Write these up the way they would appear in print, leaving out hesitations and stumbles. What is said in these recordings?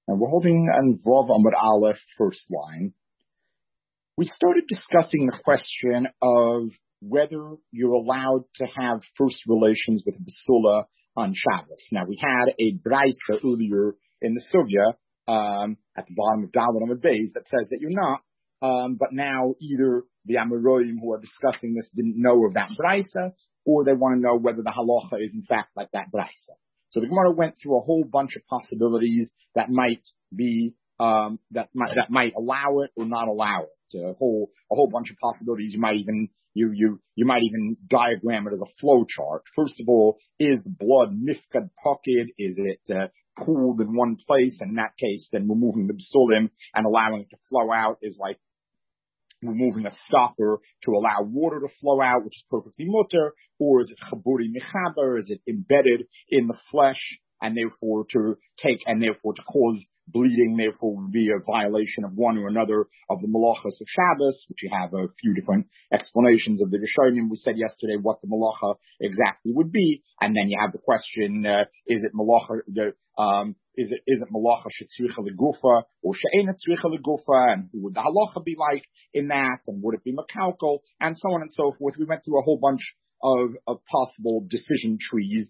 And we're holding on Vav Amud Aleph, first line. We started discussing the question of whether you're allowed to have first relations with a basula on Shabbos. Now, we had a brisa earlier in the sugya at the bottom of Dalet Amud Beis that says that you're not. But now either the Amoraim who are discussing this didn't know of that brisa, or they want to know whether the halacha is in fact like that brisa. So the Gemara went through a whole bunch of possibilities that might be that might allow it or not allow it. A whole bunch of possibilities. You might even you might even diagram it as a flow chart. First of all, is the blood mifkad pocket? Is it pooled in one place? And in that case, then removing the basulim and allowing it to flow out is like removing a stopper to allow water to flow out, which is perfectly mutter. Or is it chaburi mechaber? Is it embedded in the flesh and therefore to cause bleeding, therefore would be a violation of one or another of the malachas of Shabbos, which you have a few different explanations of the Rishonim. We said yesterday what the malacha exactly would be, and then you have the question: is it malacha? Is it malacha shetzricha legufa or she'ena tzricha legufa? And who would the halacha be like in that? And would it be makalkal? And so on and so forth. We went through a whole bunch of possible decision trees.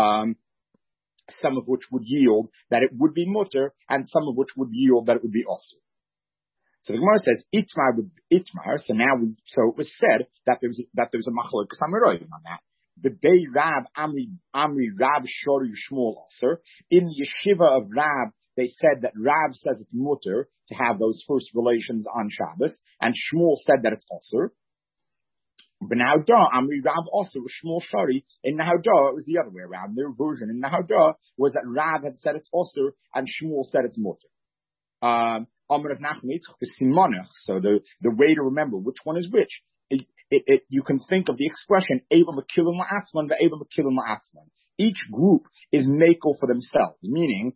Some of which would yield that it would be mutter, and some of which would yield that it would be osur. So the Gemara says itmar with itmar. So it was said that there was a machlokes amoraim on that. The Bei Rab Amri Rab Shori Shmuel osur. In the yeshiva of Rab, they said that Rab says it's mutter to have those first relations on Shabbos, and Shmuel said that it's osur. But Nahaudah, Amri Rab also was Shmuel Shari. In Nahaudah, it was the other way around. Their version in Nahaudah was that Rab had said it's osur and Shmuel said it's mutter. Amr of Nachman is simonach. So the way to remember which one is which, you can think of the expression Eva Makilin La'atzman, the Eva Makilin La'atzman. Each group is makel for themselves, meaning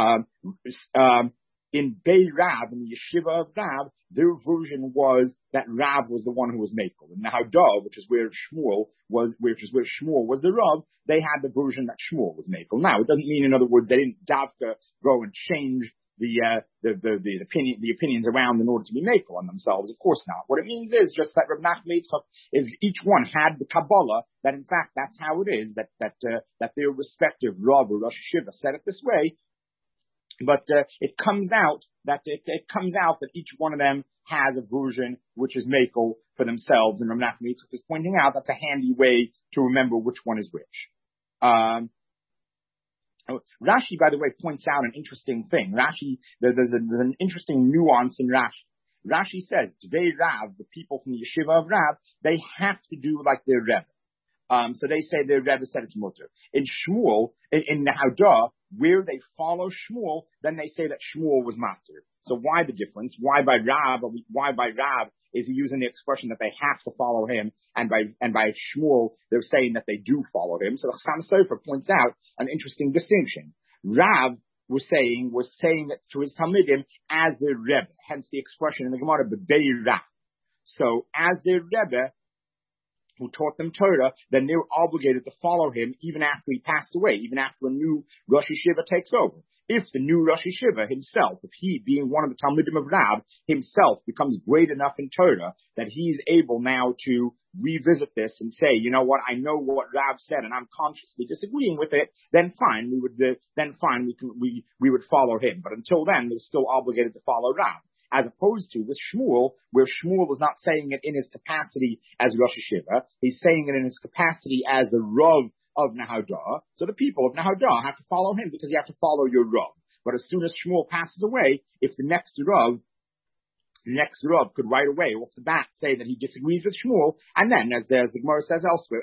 in Bei Rab, in the yeshiva of Rab, their version was that Rab was the one who was makel. In Nahaudah, which is where Shmuel was the Rav, they had the version that Shmuel was makel. Now, it doesn't mean, in other words, they didn't davka go and change the opinions around in order to be makel on themselves. Of course not. What it means is just that Reb Nachman Yitzchak is each one had the Kabbalah that in fact that's how it is that their respective Rav or Rosh Hashiva said it this way. But it comes out that each one of them has a version which is makel for themselves, and Rav Nachman Yitzchak is pointing out that's a handy way to remember which one is which. Rashi, by the way, points out an interesting thing. Rashi, there's an interesting nuance in Rashi. Rashi says, Tvei Rav, the people from the yeshiva of Rav, they have to do like their Rebbe. So they say their Rebbe said it's mutter. In Shmuel, in Nahaudah, where they follow Shmuel, then they say that Shmuel was matir. So why the difference? Why by Rav is he using the expression that they have to follow him, and by Shmuel they're saying that they do follow him? So the Chassam Sofer points out an interesting distinction. Rav was saying it to his Talmidim as their Rebbe, hence the expression in the Gemara B'Bei Rav. So as their Rebbe who taught them Torah, then they're obligated to follow him even after he passed away, even after a new Rosh Hashiva takes over. If the new Rosh Hashiva himself, if he, being one of the Talmidim of Rab, himself becomes great enough in Torah that he's able now to revisit this and say, you know what, I know what Rab said and I'm consciously disagreeing with it, then fine, we would follow him. But until then, they're still obligated to follow Rab. As opposed to with Shmuel, where Shmuel was not saying it in his capacity as Rosh Hashiva, he's saying it in his capacity as the Rav of Nahaudah. So the people of Nahaudah have to follow him because you have to follow your Rav. But as soon as Shmuel passes away, if the next Rav could right away off the bat say that he disagrees with Shmuel, and then as the Gemara says elsewhere,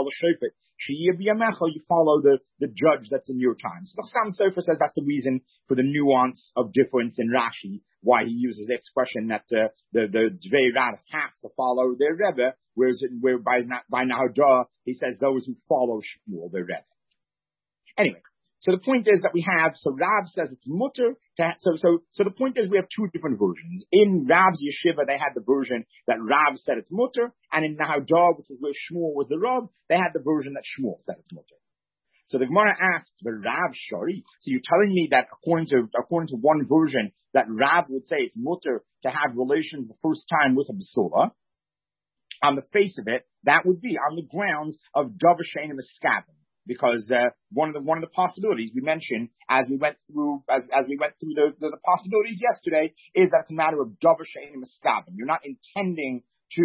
you follow the judge that's in your time. So the Chassam Sofer says that's the reason for the nuance of difference in Rashi, why he uses the expression that the Dvei Rav have to follow their Rebbe, whereas by Nahaudah he says those who follow Shmuel, their Rebbe. Anyway, so the point is that we have, so Rav says it's mutter. So the point is we have two different versions. In Rav's yeshiva, they had the version that Rav said it's mutter, and in Nahaudah, which is where Shmuel was the Rav, they had the version that Shmuel said it's mutter. So the Gemara asks, the Rav Shari, so you're telling me that according to one version, that Rav would say it's mutter to have relations the first time with a basula. On the face of it, that would be on the grounds of Davashain and Miskavin. Because one of the possibilities we mentioned as we went through the possibilities yesterday is that it's a matter of Davashain and Miskavin. You're not intending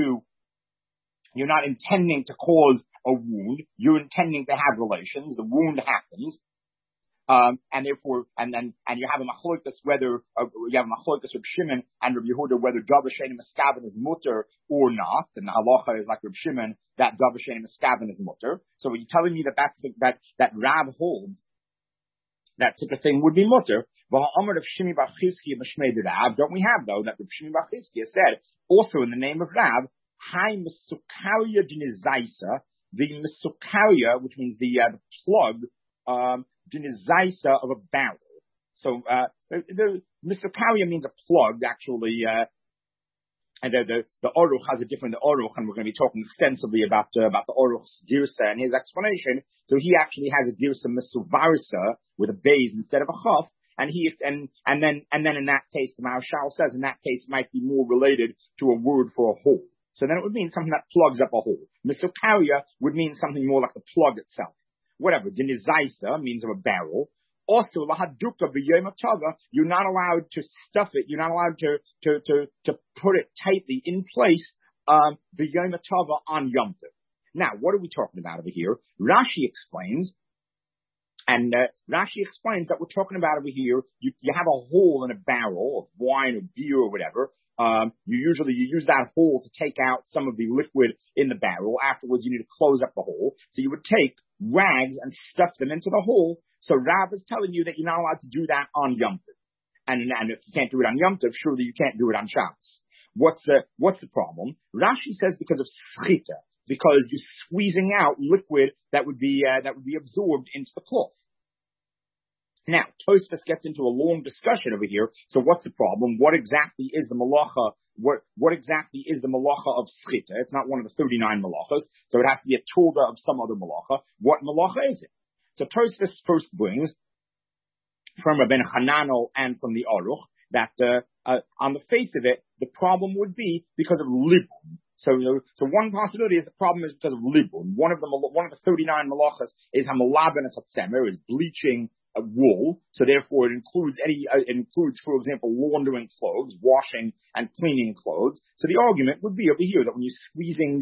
to cause a wound. You're intending to have relations. The wound happens. And therefore, and you have a machlokes whether you have a machlokes Reb Shimon and Reb Yehuda whether Davashain and Miskavin is mutter or not. And the halacha is like Reb Shimon that Davashain and Miskavin is mutter. So are you telling me that Rav holds that such a thing would be mutter? Don't we have though that Reb Shimi bar Chizkiya said also in the name of Rav, Hai Mesukaria Dinizaisa, the Mesukaria, which means the plug. Dinizaisa of a barrel. So, the Mistokaria means a plug, actually, and the Oruch has a different Oruch, and we're going to be talking extensively about the Oruch's Girsa and his explanation. So he actually has a Girsa Misuvarsa with a base instead of a Chaf, and then in that case, the Maharshal says in that case it might be more related to a word for a hole. So then it would mean something that plugs up a hole. Mistokaria would mean something more like the plug itself. Whatever, dinizaisa means of a barrel. Also, lahaduka b'yom ha'tava, you're not allowed to stuff it. You're not allowed to put it tightly in place b'yom ha'tava on Yom Tov. Now, what are we talking about over here? Rashi explains that we're talking about over here. You have a hole in a barrel of wine or beer or whatever. You use that hole to take out some of the liquid in the barrel. Afterwards, you need to close up the hole. So you would take rags and stuff them into the hole. So Rav is telling you that you're not allowed to do that on Yom Tov. And if you can't do it on Yom Tov, surely you can't do it on Shabbos. What's the problem? Rashi says because of schita, because you're squeezing out liquid that would be absorbed into the cloth. Now, Tosfos gets into a long discussion over here. So what's the problem? What exactly is the malacha? What exactly is the malacha of schita? It's not one of the 39 malachas, so it has to be a tulda of some other malacha. What malacha is it? So Tosfos first brings from Rabbeinu Hananel and from the Aruch that on the face of it, the problem would be because of libun. So one possibility is the problem is because of libun. One of the 39 malachas is hamalabenes hatzemer, is bleaching a wool, so therefore it includes, for example, laundering clothes, washing and cleaning clothes. So the argument would be over here that when you're squeezing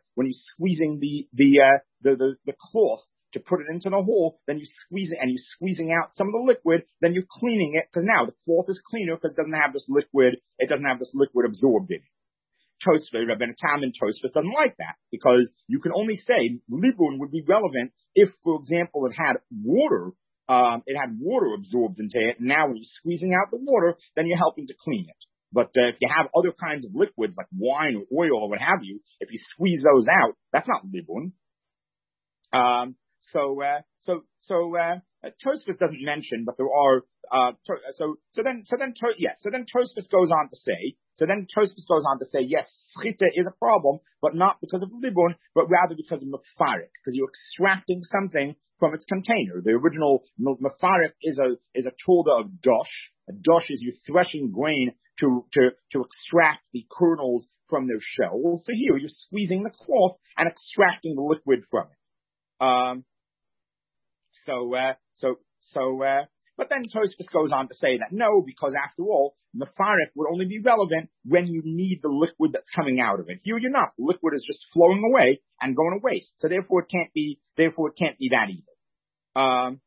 the cloth to put it into the hole, then you squeeze it and you're squeezing out some of the liquid, then you're cleaning it because now the cloth is cleaner because it doesn't have this liquid absorbed in it. Tosfos, Rabbeinu Tam and Tosfos doesn't like that because you can only say libun would be relevant if, for example, it had water absorbed into it. And now when you're squeezing out the water, then you're helping to clean it. But if you have other kinds of liquids like wine or oil or what have you, if you squeeze those out, that's not libun. Tosfos doesn't mention, but there are. So then Tosfos goes on to say, yes, schita is a problem, but not because of libun, but rather because of mefarik, because you're extracting something from its container. The original mefarik is a tulda of dosh. A dosh is you threshing grain to extract the kernels from their shells. So here you're squeezing the cloth and extracting the liquid from it. But then Tosfos goes on to say that no, because after all, mefarik would only be relevant when you need the liquid that's coming out of it. Here you're not. The liquid is just flowing away and going to waste. So therefore it can't be that either.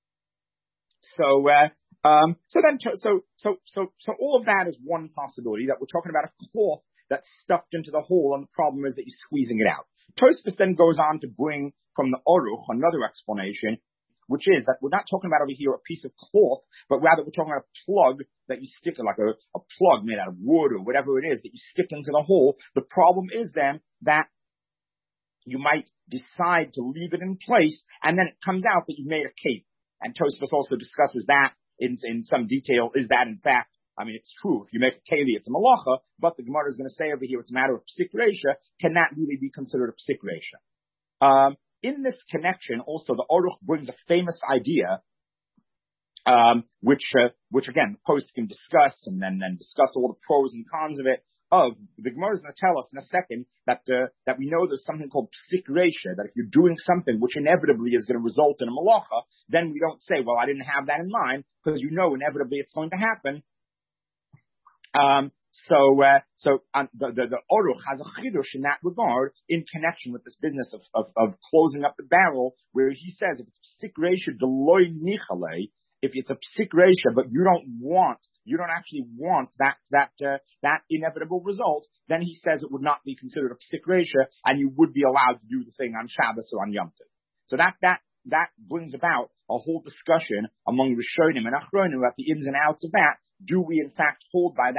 So all of that is one possibility, that we're talking about a cloth that's stuffed into the hole, and the problem is that you're squeezing it out. Tosfos then goes on to bring from the Aruch another explanation, which is that we're not talking about over here a piece of cloth, but rather we're talking about a plug that you stick in, like a plug made out of wood or whatever it is that you stick into the hole. The problem is then that you might decide to leave it in place, and then it comes out that you've made a cape. And Tosfos also discusses that in some detail. Is that in fact, I mean, it's true. If you make a keli, it's a malacha, but the Gemara is going to say over here it's a matter of psik reisha. Can that really be considered a psik reisha? in this connection, also the Aruch brings a famous idea, which again, the post can discuss and then discuss all the pros and cons of it. The Gemara is going to tell us in a second that we know there's something called psik reisha, that if you're doing something which inevitably is going to result in a malacha, then we don't say, well, I didn't have that in mind, because inevitably it's going to happen. The Aruch has a chidush in that regard in connection with this business of closing up the barrel, where he says if it's psik reisha deloy nichale, if it's a psik reisha, but you don't actually want that inevitable result, then he says it would not be considered a psik reisha, and you would be allowed to do the thing on Shabbos or on Yom Tov. So that brings about a whole discussion among Rishonim and Achronim about the ins and outs of that. Do we in fact hold by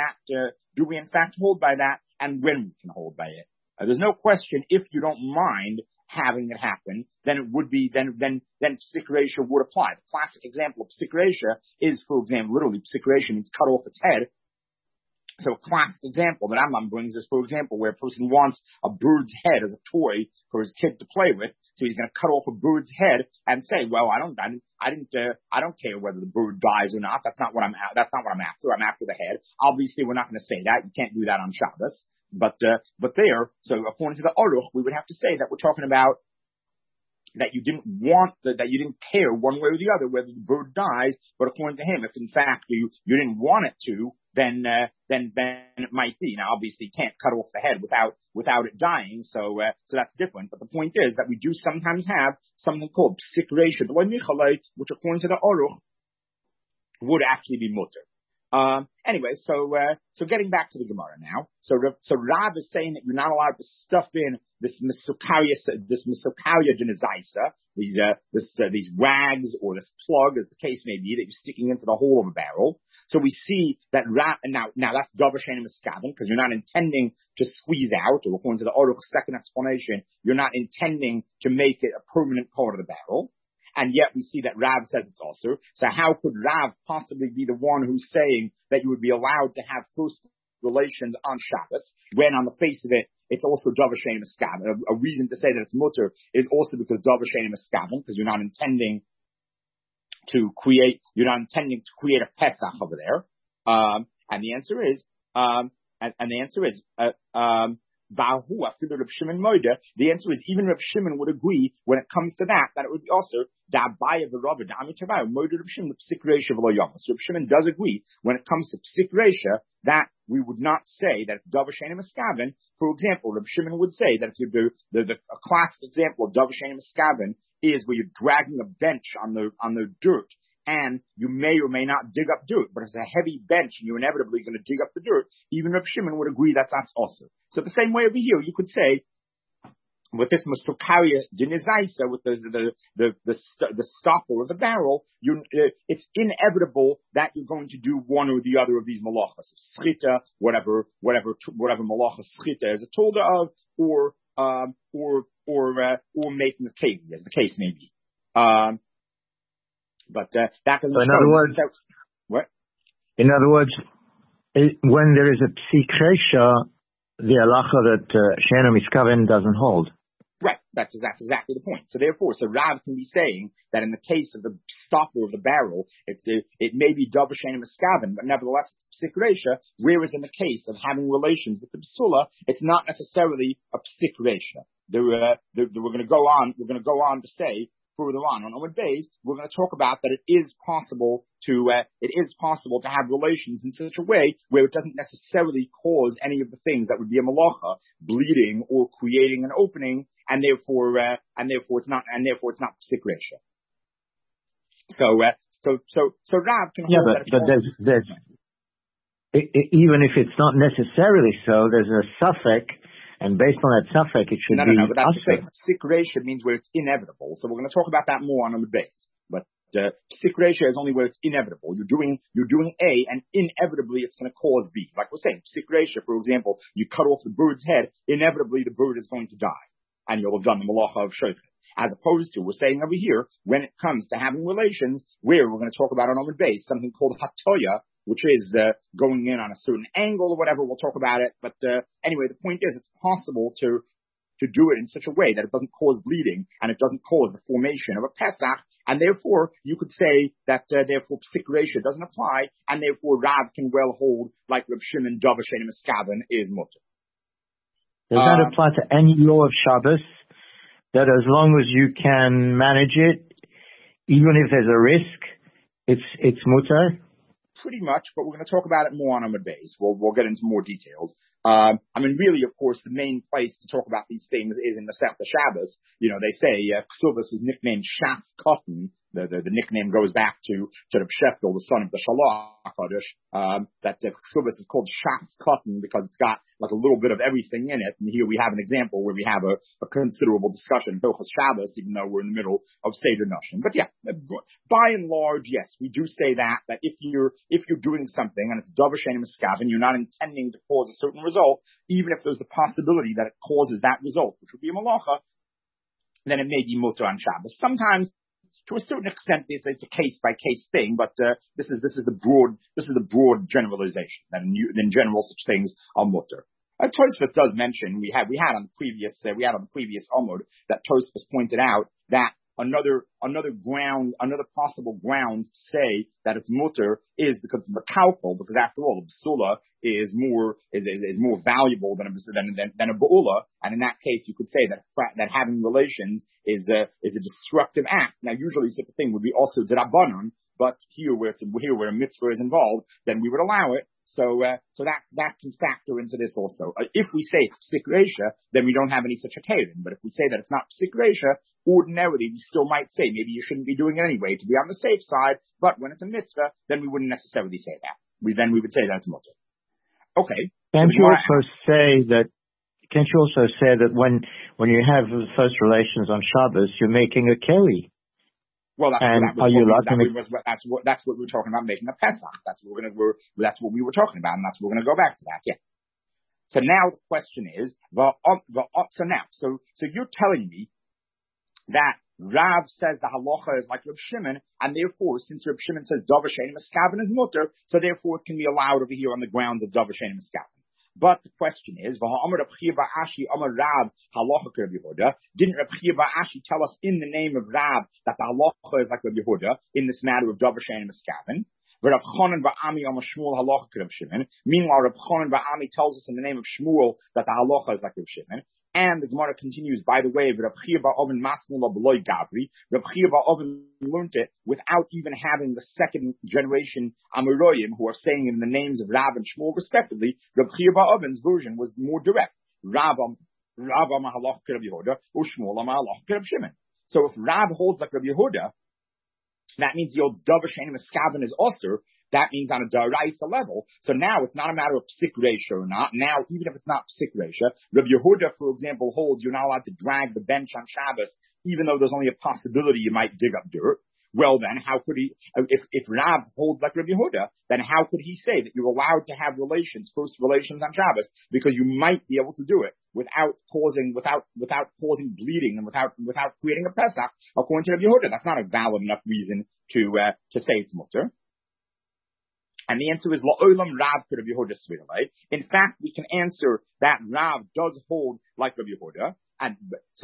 that? And when we can hold by it? There's no question, if you don't mind having it happen, then it would be, then psik reisha would apply. The classic example of psik reisha is, for example, literally psik reisha means cut off its head. So a classic example that Rambam brings is, for example, where a person wants a bird's head as a toy for his kid to play with. So he's going to cut off a bird's head and say, well, I don't care whether the bird dies or not. That's not what I'm after. I'm after the head. Obviously, we're not going to say that. You can't do that on Shabbos. But so according to the Aruch, we would have to say that we're talking about that you didn't care one way or the other whether the bird dies, but according to him, if in fact you didn't want it to, then it might be. Now, obviously, you can't cut off the head without it dying, so that's different. But the point is that we do sometimes have something called psik reisha, which according to the Aruch would actually be mutter. Anyway, so getting back to the Gemara now. So Rav is saying that you're not allowed to stuff in this misokaria denizaisa, these wags or this plug, as the case may be, that you're sticking into the hole of a barrel. So we see that Rav, now that's davar she'eino miskaven, because you're not intending to squeeze out, or according to the Aruch's second explanation, you're not intending to make it a permanent part of the barrel. And yet we see that Rav says it's also. So how could Rav possibly be the one who's saying that you would be allowed to have first relations on Shabbos, when on the face of it, it's also davar she'eino miskaven? A reason to say that it's mutter is also because davar she'eino miskaven, because you're not intending to create a Pesach over there. And the answer is, the answer is even Reb Shimon would agree when it comes to that it would be also Reb Shimon does agree when it comes to psik reisha that we would not say that davar she'eino miskaven. For example, Reb Shimon would say that if you do a classic example of davar she'eino miskaven is where you're dragging a bench on the dirt, and you may or may not dig up dirt, but it's a heavy bench and you're inevitably going to dig up the dirt. Even Reb Shimon would agree that that's also. So the same way over here, you could say, with this misokaria denizaisa, with the stopper of the barrel, it's inevitable that you're going to do one or the other of these malachas, schita, whatever malacha schita is a tolda of, or making a cake, as the case may be. But that doesn't. So in other words, what? In other words, when there is a psik reisha, the halacha that she'eino miskaven doesn't hold. Right. That's exactly the point. So therefore, Rav can be saying that in the case of the stopper of the barrel, it may be davar she'eino miskaven, but nevertheless it's psik reisha. Whereas in the case of having relations with the psula, it's not necessarily a psik reisha. We're going to go on to say further on Amud Beis, we're going to talk about that it is possible to have relations in such a way where it doesn't necessarily cause any of the things that would be a malacha, bleeding or creating an opening, and therefore it's not psik reisha. So Rav can hold that. But there's even if it's not necessarily so, there's a suffix. And based on that suffix, it should be. No, but that's the thing. Psik reisha means where it's inevitable. So we're going to talk about that more on the base. But psik reisha is only where it's inevitable. You're doing A, and inevitably it's going to cause B. Like we're saying, psik reisha, for example, you cut off the bird's head, inevitably the bird is going to die, and you'll have done the malacha of shochet. As opposed to, we're saying over here, when it comes to having relations, where we're going to talk about on the base, something called hatoya, which is going in on a certain angle or whatever. We'll talk about it. But anyway, the point is it's possible to to do it in such a way that it doesn't cause bleeding and it doesn't cause the formation of a Pesach. And therefore, you could say that, therefore, Psik Reisha doesn't apply, and therefore Rav can well hold like Reb Shimon Davar Shein Miskaven is mutter. Does that apply to any law of Shabbos? That as long as you can manage it, even if there's a risk, it's mutter? Pretty much, but we're going to talk about it more on Amud Beis. We'll get into more details. I mean, really, of course, the main place to talk about these things is in the Masechta Shabbos. You know, they say Ksubas is nicknamed Shas Cotton. The nickname goes back to Reb Sheftel, the son of the Shalach HaKadosh, that Ksubas is called Shas Cotton because it's got like a little bit of everything in it. And here we have an example where we have a considerable discussion of Hilchos Shabbos, even though we're in the middle of Seder Noshim. But yeah, by and large, yes, we do say that if you're doing something and it's Davar Shein Miskaven, you're not intending to cause a certain result, even if there's the possibility that it causes that result, which would be a malacha, then it may be mutter on Shabbos. Sometimes, to a certain extent, it's a case by case thing, but this is the broad generalization that in general such things are mutter. Tosfos does mention we had on the previous Amud that Tosfos pointed out that another possible ground to say that it's mutter is because of the kalkul, because after all, a basula is more valuable than a ba'ula, and in that case, you could say that having relations is a destructive act. Now, usually such a thing would be also d'Rabbanan, but here where a mitzvah is involved, then we would allow it. So that can factor into this also. If we say it's Psik Reisha, then we don't have any such a keren. But if we say that it's not Psik Reisha, ordinarily we still might say maybe you shouldn't be doing it anyway to be on the safe side. But when it's a mitzvah, then we wouldn't necessarily say that. We would say that's mutter. Okay. Can't you also say that when you have the first relations on Shabbos, you're making a keli? Well, that's what we were talking about, making a Pesach. That's what we were talking about, and that's what we're going to go back to that. Yeah. So now the question is, so you're telling me that Rav says the halacha is like Reb Shimon, and therefore, since Reb Shimon says Davar Shein Miskaven is mutter, so therefore it can be allowed over here on the grounds of Davar Shein Miskaven. But the question is, didn't Reb Chia bar Ashi tell us in the name of Rav that the halacha is like Reb Yehuda in this matter of Davar Shein Miskaven? Meanwhile, Reb Chanan bar Ami tells us in the name of Shmuel that the halacha is like Reb Shimon. And the Gemara continues, by the way, Reb Chia bar Oven Masnula B'loi Gabri. Reb Chia bar Oven learned it without even having the second generation Amoraim who are saying in the names of Rav and Shmuel respectively. Reb Chia bar Oven's version was more direct. Rav Mahalach Reb Yehuda, or Shmuel Mahalach Reb Shimon. So if Rav holds like Reb Yehuda, that means the old Davar Shein Miskaven is osir. That means on a daraisa level. So now it's not a matter of Psik Reisha or not. Now, even if it's not Psik Reisha, Reb Yehuda, for example, holds you're not allowed to drag the bench on Shabbos, even though there's only a possibility you might dig up dirt. Well then, how could he, if Rav holds like Reb Yehuda, then how could he say that you're allowed to have first relations on Shabbos, because you might be able to do it without causing bleeding and without creating a Pesach, according to Reb Yehuda? That's not a valid enough reason to say it's mutter. And the answer is La'olam Rav Reb Yehuda Sviralei. In fact, we can answer that Rav does hold like Reb Yehuda, and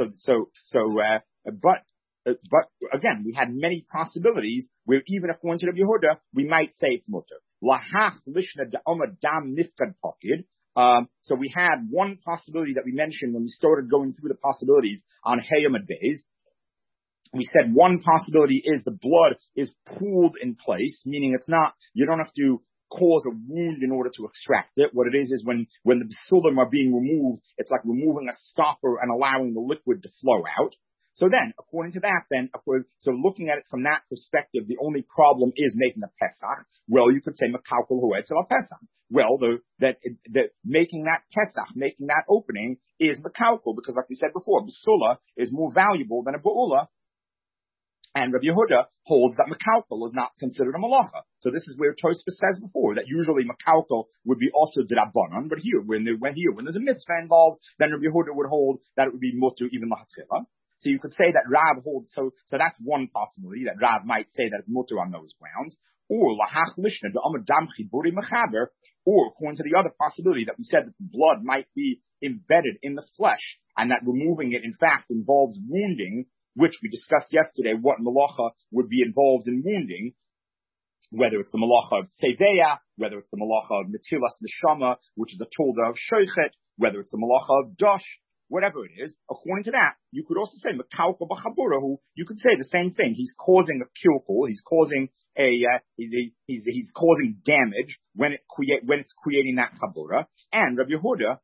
but again, we had many possibilities where even according to Reb Yehuda, we might say it's mutter. Lahach lishna da'oma dam nifkad pakid. So we had one possibility that we mentioned when we started going through the possibilities on Hayamad Beis. We said one possibility is the blood is pooled in place, meaning you don't have to cause a wound in order to extract it. What it is when the basulim are being removed, it's like removing a stopper and allowing the liquid to flow out. So then, according to that, so looking at it from that perspective, the only problem is making a Pesach. Well, you could say Mekaukel Huetzel Pesach. Well, making that Pesach, making that opening is Mekaukel, because like we said before, Basula is more valuable than a Ba'ula. And Reb Yehuda holds that Mekaukel is not considered a malacha. So this is where Tosfos says before that usually Mekaukel would be also d'Rabbanan, but here when there's a mitzvah involved, then Reb Yehuda would hold that it would be mutu even l'hatchila. So you could say that Rav holds. So that's one possibility that Rav might say that it's mutu on those grounds. or lahach lishna the amad dam chiburi mechaber, or according to the other possibility that we said that the blood might be embedded in the flesh, and that removing it in fact involves wounding, which we discussed yesterday, what malacha would be involved in wounding, whether it's the malacha of tseveya, whether it's the malacha of metilas neshama, which is a tolda of shoichet, whether it's the malacha of dosh, whatever it is. According to that, you could also say mekalko b'chaburahu. You could say the same thing. He's causing a kilkul. He's causing he's causing damage when it's creating that chabura. And Rabbi Yehuda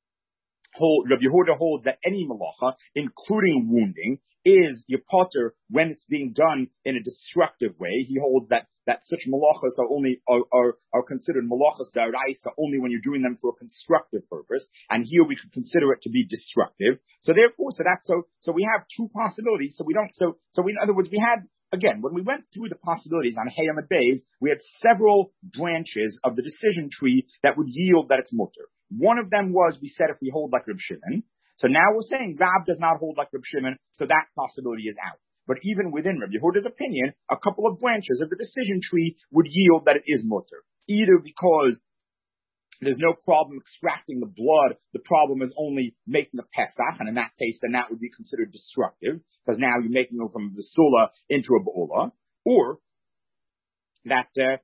holds that any malacha, including wounding, is yapoter when it's being done in a destructive way. He holds that such malachas are considered malachas daraisa only when you're doing them for a constructive purpose, and here we could consider it to be destructive. So therefore, so we have two possibilities. So in other words, we had, again, when we went through the possibilities on Hayam and Bays, we had several branches of the decision tree that would yield that it's mutter. One of them was, we said, if we hold like Reb Shimon. So now we're saying Rab does not hold like Reb Shimon, so that possibility is out. But even within Reb Yehuda's opinion, a couple of branches of the decision tree would yield that it is mutter. Either because there's no problem extracting the blood, the problem is only making a Pesach, and in that case, then that would be considered destructive, because now you're making it from a Basula into a Ba'ula, or that the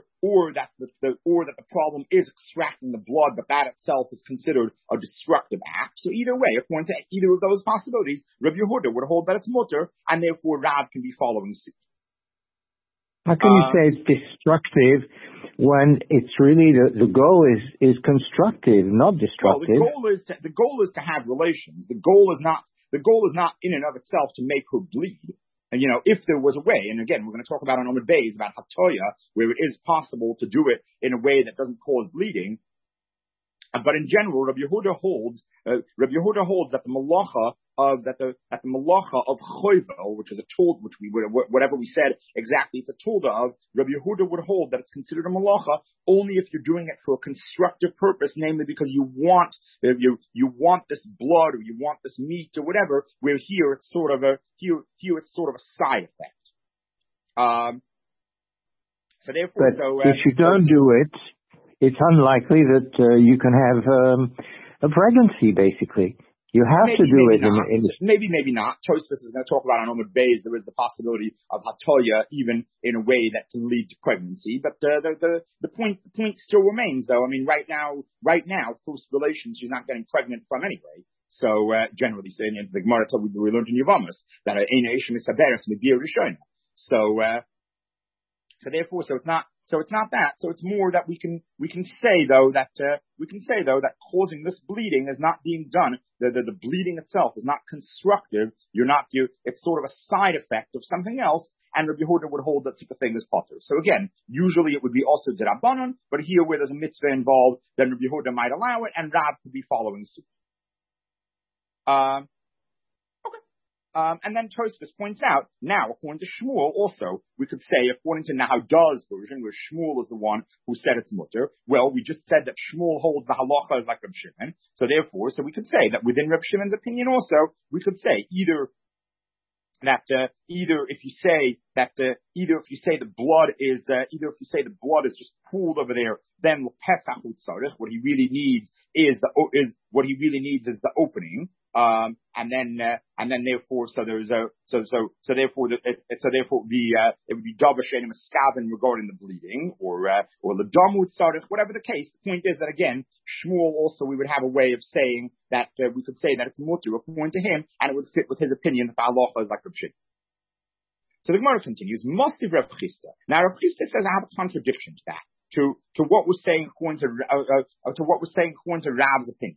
problem is extracting the blood, but that itself is considered a destructive act. So either way, according to either of those possibilities, Rabbi Yehuda would hold that it's mutter, and therefore Rab can be following suit. How can you say it's destructive when it's really the goal is constructive, not destructive? Well, the goal is to have relations. The goal is not in and of itself to make her bleed. And, if there was a way, and again, we're going to talk about on Omid Beis about Hatoya, where it is possible to do it in a way that doesn't cause bleeding. But in general, Rabbi Yehuda holds that the malacha of choivel, which is a told, whatever we said exactly, it's a tolda of. Rabbi Yehuda would hold that it's considered a malacha only if you're doing it for a constructive purpose, namely because you want this blood or you want this meat or whatever. Where here it's sort of a side effect. So therefore, if you don't do it, it's unlikely that you can have a pregnancy, basically. You have to do it. Maybe not. Tosfos is going to talk about on Omid Beis. There is the possibility of hatoya even in a way that can lead to pregnancy. But the point still remains, though. I mean, right now, first relations, she's not getting pregnant from anyway. So generally saying, the Gemara we learned in Yevamos that Eina Isha Misaberes Mibir Rishon. So therefore, it's not that. So it's more that we can say though that causing this bleeding is not being done. The bleeding itself is not constructive. It's sort of a side effect of something else. And Rabbi Yehuda would hold that such a thing as potter. So again, usually it would be also d'Rabbanan, but here where there's a mitzvah involved, then Rabbi Yehuda might allow it, and Rab could be following suit. And then Tosfos points out, now, according to Shmuel, also, we could say, according to Nahadah's version, where Shmuel is the one who said it's mutter, well, we just said that Shmuel holds the halacha like Reb Shimon, so we could say that within Reb Shimon's opinion also, we could say either if you say the blood is just pooled over there, then Pesach Utzarich, what he really needs is the opening. And then therefore, it would be Dabashen and Maskaven regarding the bleeding, or the Damut Sarich, whatever the case. The point is that again, Shmuel also, we would have a way of saying that, we could say that it's mutter according to him, and it would fit with his opinion that the halacha is like Reb Shimon. So the Gemara continues, Masiv Rav Chisda. Now Rav Chisda says I have a contradiction to that, to what we're saying according to Rav's opinion.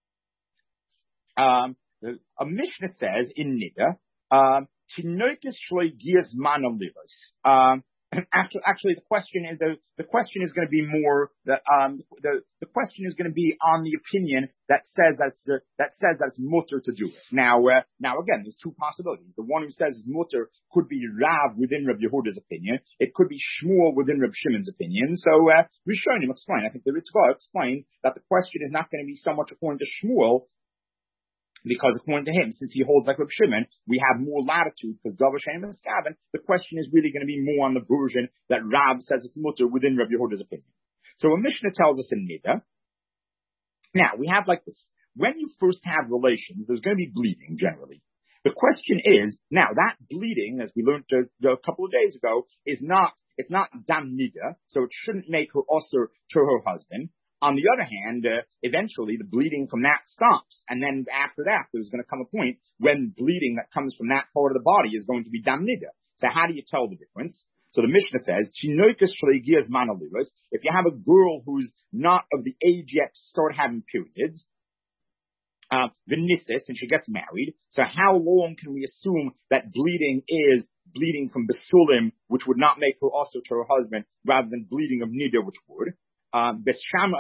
A Mishnah says in Nida, Tinoikis Shloi Gias Manam Livos. Actually, the question is going to be more the question is going to be on the opinion that says that it's mutter to do it. Now again, there's two possibilities. The one who says it's mutter could be Rav within Reb Yehuda's opinion. It could be Shmuel within Reb Shimon's opinion. So Rishonim explain. I think the Ritzvah explained that the question is not going to be so much according to Shmuel Because according to him, since he holds like Reb Shimon, we have more latitude because Davar Shein Miskaven. The question is really going to be more on the version that Rav says it's mutter within Reb Yehuda's opinion. So a Mishnah tells us in Nida. Now we have like this: when you first have relations, there's going to be bleeding generally. The question is now that bleeding, as we learned a couple of days ago, it's not dam nida, so it shouldn't make her usher to her husband. On the other hand, eventually the bleeding from that stops. And then after that, there's going to come a point when bleeding that comes from that part of the body is going to be damnida. So how do you tell the difference? So the Mishnah says, if you have a girl who's not of the age yet to start having periods, v'nisis, and she gets married, so how long can we assume that bleeding is bleeding from basulim, which would not make her also to her husband, rather than bleeding of nida, which would? Beis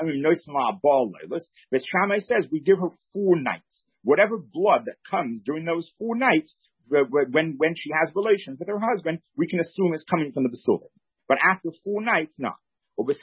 Shammai says we give her 4 nights. Whatever blood that comes during those 4 nights, when she has relations with her husband, we can assume it's coming from the basulim. But after 4 nights, no. Beis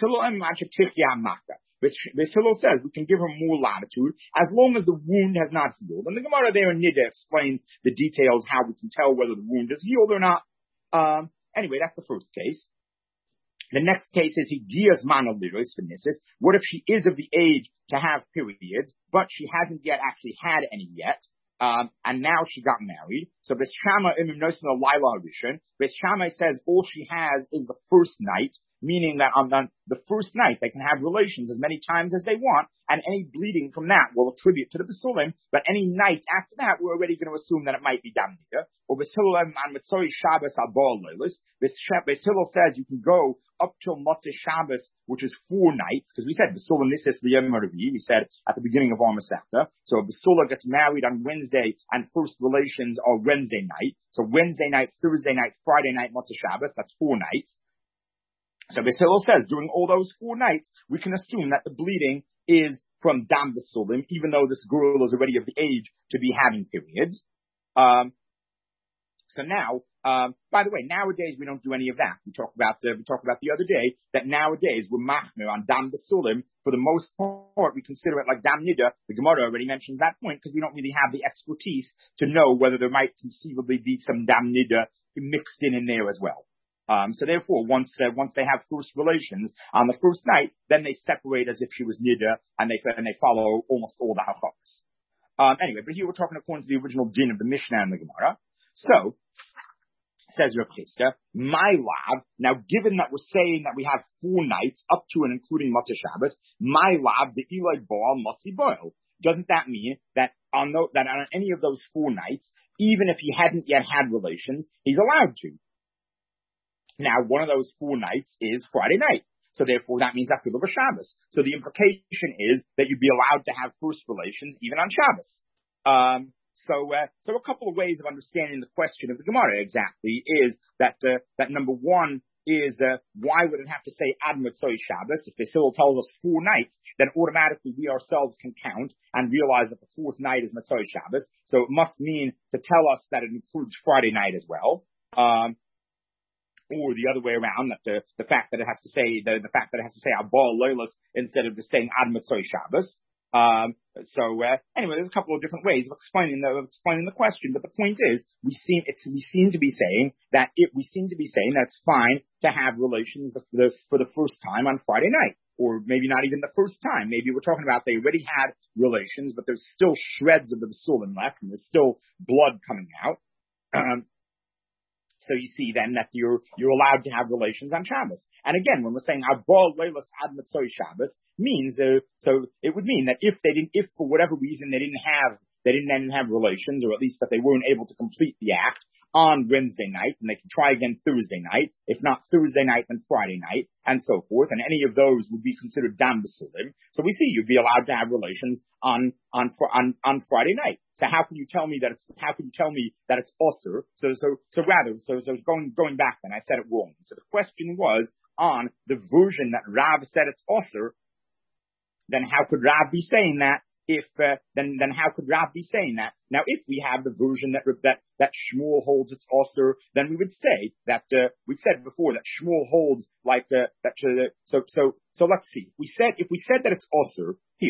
Hillel says we can give her more latitude as long as the wound has not healed. And the Gemara there in Nida explains the details how we can tell whether the wound is healed or not. Anyway, that's the first case. The next case is Higias Manoliros Phoenicis. What if she is of the age to have periods, but she hasn't yet actually had any yet, and now she got married? So Beis Shammai Beis Shammai says all she has is the first night, meaning that on the first night they can have relations as many times as they want, and any bleeding from that will attribute to the basulim, but any night after that we're already going to assume that it might be damnida. Or Beis Hillel says you can go up till Motzei Shabbos, which is 4 nights, because we said Basula Nisis B'Yom Revi, we said at the beginning of our Masechta. So Basula gets married on Wednesday, and first relations are Wednesday night. So Wednesday night, Thursday night, Friday night, Motzei Shabbos, that's 4 nights. So Beis Hillel says during all those 4 nights, we can assume that the bleeding is from Dam Basulim, even though this girl is already of the age to be having periods. So now, by the way, nowadays we don't do any of that. We talked about the other day that nowadays we're machmir on Dam Basulim. For the most part, we consider it like Dam Nida. The Gemara already mentions that point because we don't really have the expertise to know whether there might conceivably be some Dam Nida mixed in there as well. So therefore, once they have first relations on the first night, then they separate as if she was Nida, and they follow almost all the halachos. Anyway, but here we're talking according to the original din of the Mishnah and the Gemara. So, says Rav Chizda, my lav, now given that we're saying that we have 4 nights up to and including Motzei Shabbos, my lav, the Eli Baal, Motzi Boil. Doesn't that mean that on any of those 4 nights, even if he hadn't yet had relations, he's allowed to? Now, one of those 4 nights is Friday night. So therefore, that means after the Shabbos. So the implication is that you'd be allowed to have first relations even on Shabbos. So a couple of ways of understanding the question of the Gemara exactly is that number one is why would it have to say Ad Motzei Shabbos? If Beis Hillel tells us 4 nights, then automatically we ourselves can count and realize that the 4th night is Motzei Shabbos. So it must mean to tell us that it includes Friday night as well. Or the other way around, that the fact that it has to say Abal Leilas instead of just saying Ad Motzei Shabbos. Anyway, there's a couple of different ways of explaining the question, but the point is, we seem to be saying that it's fine to have relations for the first time on Friday night, or maybe not even the first time. Maybe we're talking about they already had relations, but there's still shreds of the basulim left, and there's still blood coming out. So you see then that you're allowed to have relations on Shabbos. And again, when we're saying Abal Leilas Ad Motzei Shabbos means, so it would mean that if for whatever reason they didn't have relations, or at least that they weren't able to complete the act on Wednesday night, and they can try again Thursday night, if not Thursday night, then Friday night, and so forth, and any of those would be considered Dam Basulim. So we see you'd be allowed to have relations on Friday night. So how can you tell me that it's Osir? So going back then, I said it wrong. So the question was on the version that Rav said it's Osir, then how could Rav be saying that? Then how could Rav be saying that? Now, if we have the version that Shmuel holds it's Osir, then we would say that we said before that Shmuel holds like that. So let's see. If we said that it's Osir here,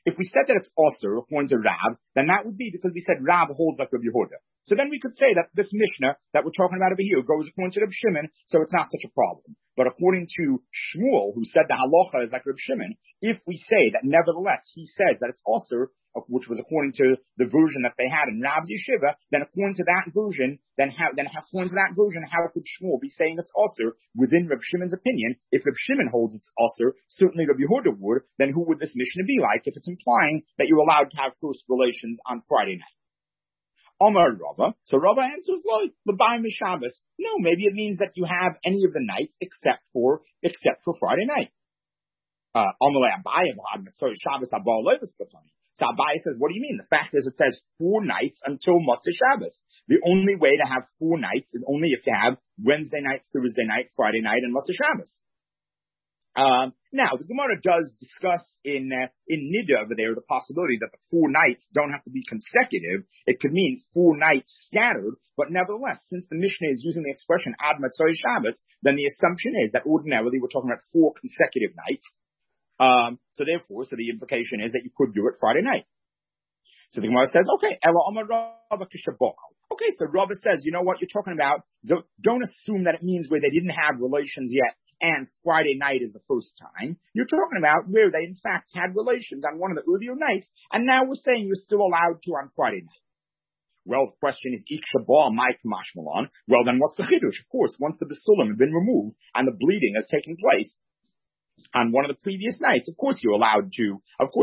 If we said that it's Osir, according to Rav, then that would be because we said Rav holds like Rabbi Yehuda. So then we could say that this Mishnah that we're talking about over here goes according to Rabbi Shimon, so it's not such a problem. But according to Shmuel, who said the halacha is like Rabbi Shimon, if we say that nevertheless he says that it's Osir, which was according to the version that they had in Rav's Yeshiva, then according to that version, how could Shmuel be saying it's Osir within Rabbi Shimon's opinion? If Rabbi Shimon holds it's Osir, certainly Rabbi Yehuda would, then who would this Mishnah be like if it's implying that you're allowed to have first relations on Friday night? Omar Rava. So Rava answers, L'bayim Shabbos. No, maybe it means that you have any of the nights except for Friday night. Amalei Abaye Shabbos Abba Levis Katani. So Abaye says, what do you mean? The fact is, it says 4 nights until Motzei Shabbos. The only way to have 4 nights is only if you have Wednesday night, Thursday night, Friday night, and Motzei Shabbos. Now, the Gemara does discuss in Nida over there the possibility that the 4 nights don't have to be consecutive. It could mean 4 nights scattered, but nevertheless, since the Mishnah is using the expression Ad Motzei Shabbos, then the assumption is that ordinarily we're talking about 4 consecutive nights. So the implication is that you could do it Friday night. So the Gemara says, okay, Ela Amar Rava Kishabal. Okay, so Rava says, you know what you're talking about? Don't assume that it means where they didn't have relations yet and Friday night is the first time. You're talking about where they in fact had relations on one of the earlier nights, and now we're saying you're still allowed to on Friday night. Well, the question is, Ik Shabal Mike Mashmalan. Well, then what's the Chidush? Of course, once the Basulim have been removed and the bleeding has taken place on one of the previous nights, of course you're allowed to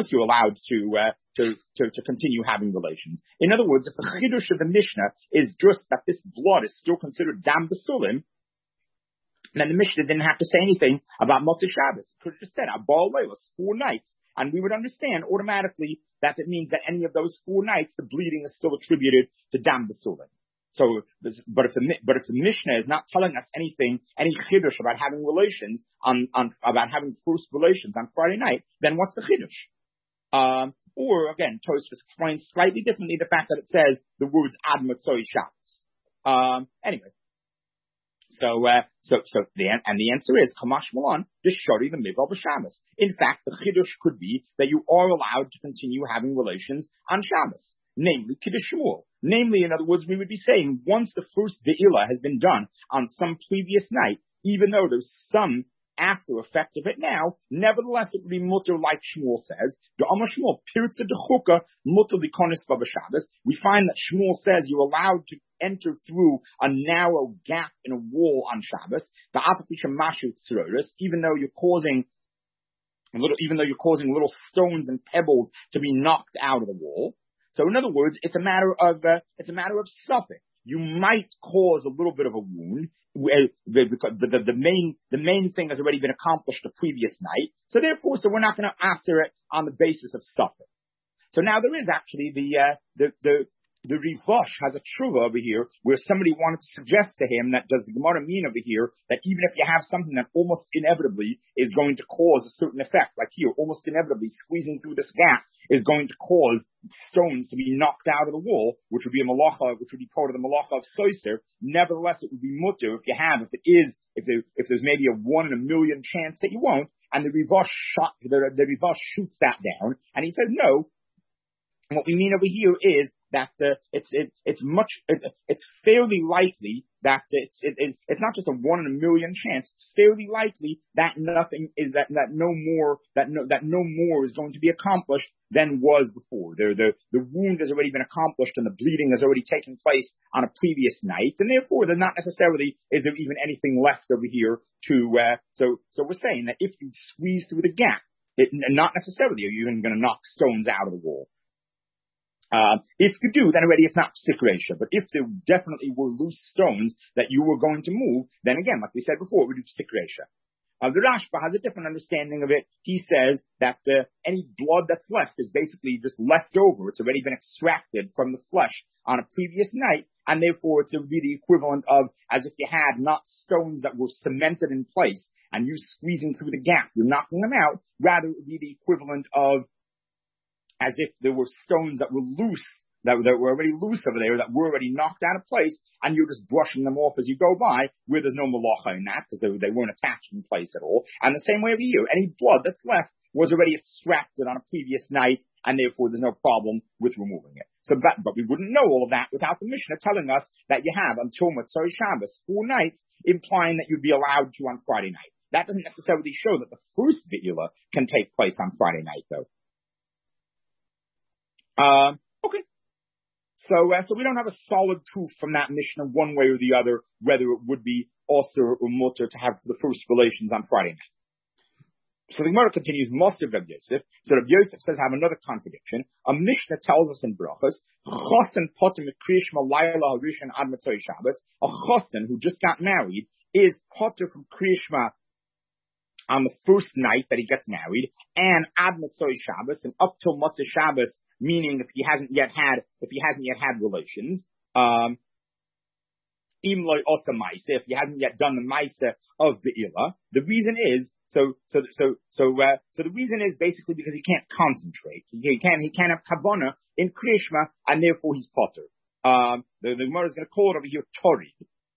continue having relations. In other words, if the Chidush of the Mishnah is just that this blood is still considered Dam Basulim, then the Mishnah didn't have to say anything about Motzei Shabbos. It could have just said, Abal Leilos, 4 nights. And we would understand automatically that it means that any of those 4 nights, the bleeding is still attributed to Dam Basulim. So, but if the Mishnah is not telling us anything, any Chiddush about having relations about having first relations on Friday night, then what's the Chiddush? Or again, Tosfos explains slightly differently the fact that it says the words Ad Motzei Shabbos. Anyway. So the answer is Kamash Malan Deshari the Mival B'Shabbos. In fact, the Chiddush could be that you are allowed to continue having relations on Shabbos, namely Kiddush Shmuel. Namely, in other words, we would be saying once the first Ve'ilah has been done on some previous night, even though there's some after effect of it now, nevertheless it would be mutter like Shmuel says. We find that Shmuel says you're allowed to enter through a narrow gap in a wall on Shabbos, even though you're causing little stones and pebbles to be knocked out of the wall. So in other words, it's a matter of suffix. You might cause a little bit of a wound, because the main thing has already been accomplished the previous night. So therefore, we're not going to answer it on the basis of suffix. So now there is actually the Rivosh has a tshuva over here where somebody wanted to suggest to him that does the Gemara mean over here that even if you have something that almost inevitably is going to cause a certain effect, like here, almost inevitably squeezing through this gap is going to cause stones to be knocked out of the wall, which would be part of the malacha of soiser. Nevertheless, it would be mutter if there's maybe a 1 in a million chance that you won't, and the Rivosh shoots that down, and he says no. And what we mean over here is that it's fairly likely that it's not just a 1 in a million chance. It's fairly likely that no more is going to be accomplished than was before. The wound has already been accomplished and the bleeding has already taken place on a previous night, and therefore there not necessarily is there even anything left over here to. So we're saying that if you squeeze through the gap, not necessarily are you even going to knock stones out of the wall. If you do, then already it's not psik reisha. But if there definitely were loose stones that you were going to move, then again, like we said before, we do psik reisha. The Rashba has a different understanding of it. He says that any blood that's left is basically just left over. It's already been extracted from the flesh on a previous night, and therefore it would be the equivalent of as if you had not stones that were cemented in place and you squeezing through the gap, you're knocking them out. Rather, it would be the equivalent of as if there were stones that were loose, that were already loose over there, that were already knocked out of place, and you're just brushing them off as you go by, where there's no malacha in that, because they weren't attached in place at all. And the same way over here, any blood that's left was already extracted on a previous night, and therefore there's no problem with removing it. But we wouldn't know all of that without the Mishnah telling us that you have until Motzei Shabbos 4 nights, implying that you'd be allowed to on Friday night. That doesn't necessarily show that the first Be'ila can take place on Friday night, though. Okay. So we don't have a solid proof from that Mishnah one way or the other whether it would be Osir or Mutter to have the first relations on Friday night. So the Gemara continues, Moshe Reb Yosef. So Reb Yosef says, I have another contradiction. A Mishnah tells us in Brachos, Chosen potter mikrishma layla harishon ad Motzei Shabbos. A chosen who just got married is potter from krishma on the first night that he gets married, and ad Motzei Shabbos, and up till Motzei Shabbos, meaning if he hasn't yet had relations. Imloi osa maisa, if he hasn't yet done the maisa of Be'ila. The reason is, the reason is basically because he can't concentrate. He can't have kavana in krishma, and therefore he's potter. The Gemara is going to call it over here torid.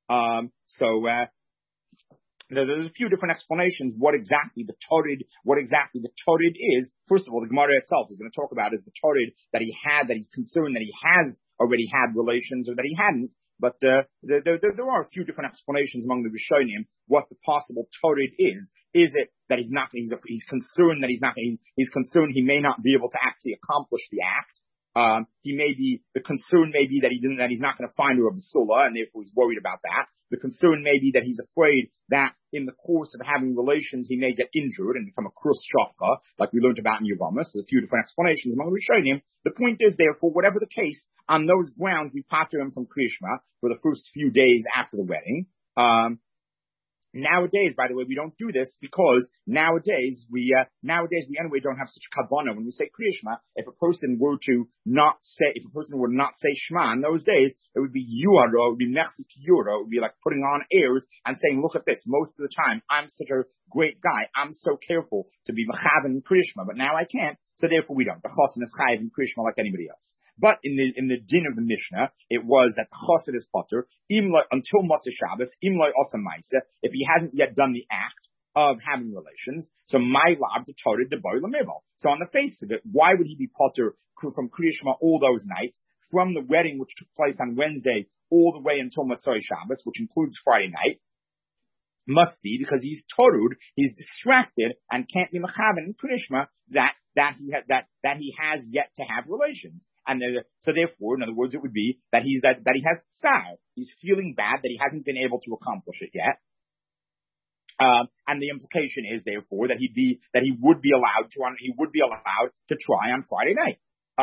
There's a few different explanations what exactly the torid is. First of all, the Gemara itself is going to talk about is the torid that he's concerned that he has already had relations or that he hadn't. But there are a few different explanations among the Rishonim what the possible torid is. Is it that he's concerned that he's concerned he may not be able to actually accomplish the act? The concern may be that he's not going to find a basula, and therefore he's worried about that. The concern may be that he's afraid that in the course of having relations he may get injured and become a krus shafcha, like we learned about in Yevamos. So there's a few different explanations among the Rishonim. The point is, therefore, whatever the case, on those grounds we pater him from krishma for the first few days after the wedding. Nowadays, by the way, we don't do this because nowadays we anyway don't have such kavana when we say kriyishma. If a person were not say shema in those days, it would be yuaro, it would be mechzik yuro, it would be like putting on airs and saying, look at this, most of the time I'm such a great guy, I'm so careful to be mechaven in kriyishma, but now I can't, so therefore we don't. The chosin is chayiv in kriyishma like anybody else. But in the din of the Mishnah, it was that the chosid is potter until Motzei Shabbos, imloi osa maisa, if he hasn't yet done the act of having relations. So my lab to torid the boy lamival. So on the face of it, why would he be potter from kriyishma all those nights, from the wedding which took place on Wednesday all the way until Motzei Shabbos, which includes Friday night? Must be because he's torud, he's distracted, and can't be mechaven in kriyishma that he has yet to have relations. And so therefore, in other words, it would be that he has tsar. He's feeling bad that he hasn't been able to accomplish it yet. And the implication is therefore that he would be allowed to try on Friday night.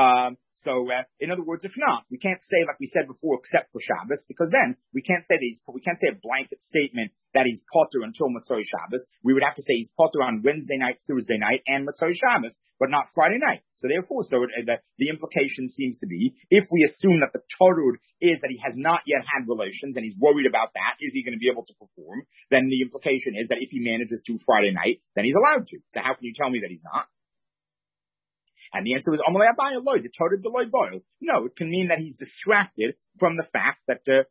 In other words, if not, we can't say like we said before, except for Shabbos, because then we can't say a blanket statement that he's potter until Motzei Shabbos. We would have to say he's potter on Wednesday night, Thursday night, and Motzei Shabbos, but not Friday night. So therefore, the implication seems to be, if we assume that the torud is that he has not yet had relations and he's worried about that, is he going to be able to perform? Then the implication is that if he manages to Friday night, then he's allowed to. So how can you tell me that he's not? And the answer is, the torid deloy boil. No, it can mean that he's distracted from the fact that, the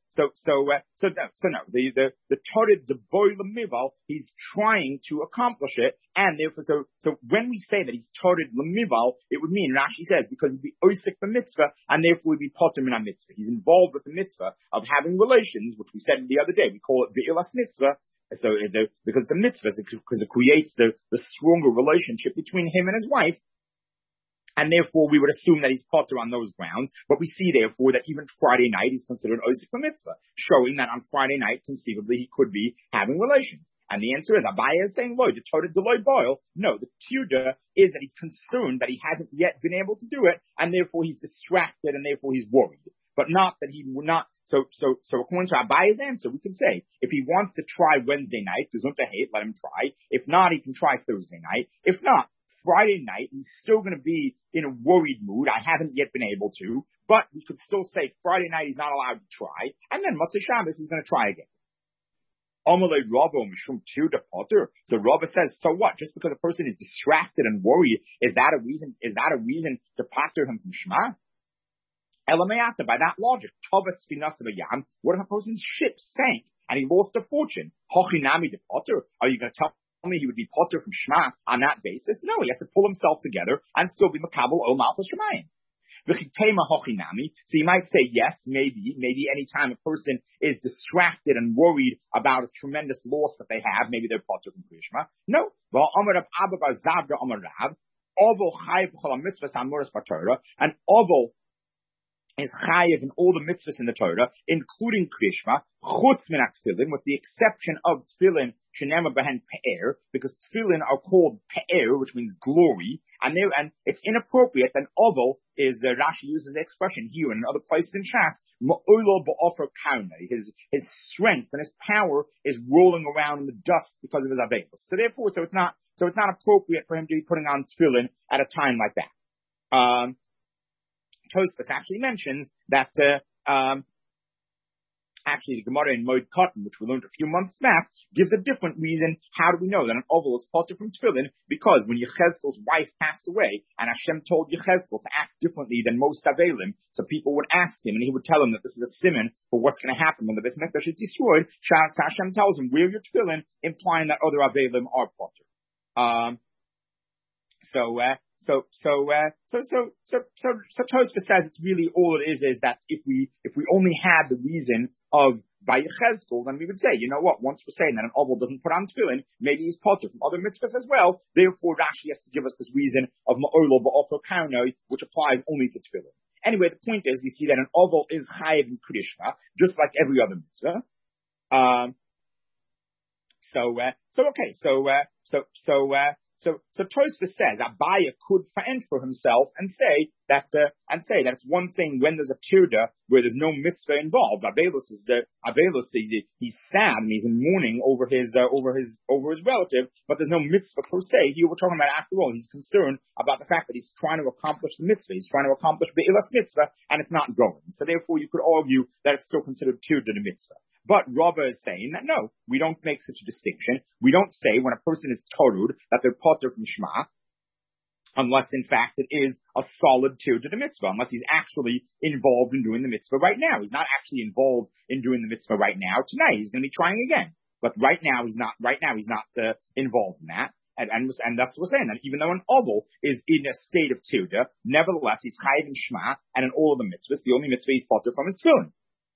torid the boil lemival, he's trying to accomplish it, and therefore, so when we say that he's torid lemival, it would mean, Rashi says, because he'd be oisik the mitzvah, and therefore he'd be potter min mitzvah. He's involved with the mitzvah of having relations, which we said the other day, we call it be'ilas mitzvah. So, because it's a mitzvah, because it creates the stronger relationship between him and his wife. And therefore, we would assume that he's potter on those grounds. But we see, therefore, that even Friday night he's considered osik mitzvah, showing that on Friday night, conceivably, he could be having relations. And the answer is, Abaya is saying, the toted deloy boil. No, the tiyuda is that he's concerned that he hasn't yet been able to do it, and therefore he's distracted, and therefore he's worried. But not that he would not. So according to Abaya's answer, we can say, if he wants to try Wednesday night, let him try. If not, he can try Thursday night. If not, Friday night, he's still going to be in a worried mood. I haven't yet been able to, but we could still say Friday night he's not allowed to try, and then Motzei Shabbos he's going to try again. So Rabba says, so what? Just because a person is distracted and worried, is that a reason to pater him from Shema? Elamayata, by that logic, what if a person's ship sank and he lost a fortune? Hochinami de potter. Are you going to tell me he would be potter from Shema on that basis. No, he has to pull himself together and still be makabel ol malchus shemayim. So you might say, yes, maybe any time a person is distracted and worried about a tremendous loss that they have, maybe they're potter from Kriyashma. No. And Oval is chayiv in all the mitzvahs in the Torah, including Kriyashma, chutz min tefillin, with the exception of tefillin, shenema behen pe'er, because tefillin are called pe'er, which means glory, and it's inappropriate. And Oval is, Rashi uses the expression here and in other places in Shas, ma'olo ba'ofer kaunei, his strength and his power is rolling around in the dust because of his avelos. So therefore, so it's not appropriate for him to be putting on tefillin at a time like that. Tosfos actually mentions that actually the Gemara in Moed Katan, which we learned a few months back, gives a different reason. How do we know that an oval is potter from tefillin? Because when Yechezkel's wife passed away, and Hashem told Yechezkel to act differently than most avelim, so people would ask him, and he would tell them that this is a siman for what's going to happen when the Beis Mikdash is destroyed. Hashem tells him, wear your tefillin, implying that other avelim are potter. So Tosfos says it's really all it is that if we only had the reason of by Yechezkel, then we would say, you know what, once we're saying that an oval doesn't put on tefillin, maybe he's potter from other mitzvahs as well. Therefore, Rashi has to give us this reason of ma'olo ba'ofer kaunoi, which applies only to tefillin. Anyway, the point is, we see that an oval is chayiv in Kriyashma, just like every other mitzvah. So Tosfos says Abaya could fend for himself and say that it's one thing when there's a tirda where there's no mitzvah involved. Avelos he's sad and he's in mourning over his relative, but there's no mitzvah per se. Here we're talking about, after all, he's concerned about the fact that he's trying to accomplish the mitzvah. He's trying to accomplish the ilas mitzvah, and it's not going. So therefore, you could argue that it's still considered tirda the mitzvah. But Rava is saying that no, we don't make such a distinction. We don't say when a person is torud that they're potter from Shema, unless in fact it is a solid tir to the mitzvah, unless he's actually involved in doing the mitzvah right now. He's not actually involved in doing the mitzvah right now. Tonight he's going to be trying again, but right now he's not involved in that. And that's what we're saying, that even though an oval is in a state of tirda, nevertheless he's chayiv in Shema, and in all of the mitzvahs, the only mitzvah he's potter from is tefillin.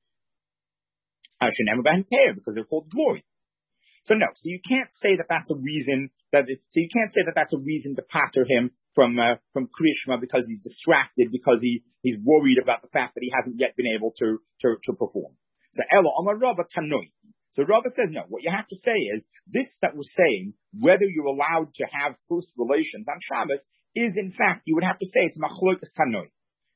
Because they're called glory. So no, so you can't say that that's a reason to patter him from Kriyashma because he's distracted, because he's worried about the fact that he hasn't yet been able to perform. So Ella Amar Rava Tanoi. So Rava says no. What you have to say is this that we're saying, whether you're allowed to have first relations on Shabbos, is in fact you would have to say it's machlokas Tanoi.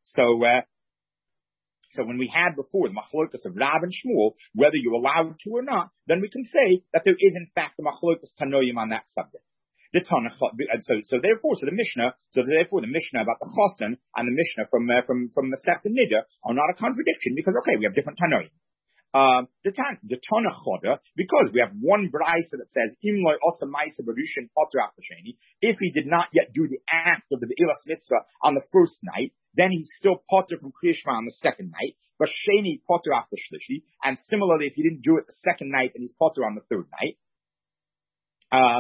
So when we had before the machlokas of Rav and Shmuel, whether you're allowed to or not, then we can say that there is in fact a machlokas Tanoim on that subject. The Mishnah about the Chosin and the Mishnah from Masechta Nida are not a contradiction, because we have different Tanoim. The Tana Choda, because we have one brayso that says Imloi Osa Maisa Barushin Potter Afasheni, if he did not yet do the act of the Ilas Mitzvah on the first night, then he's still potter from Kriyashma on the second night, but Sheni potter after Shlishi, and similarly, if he didn't do it the second night, then he's potter on the third night. So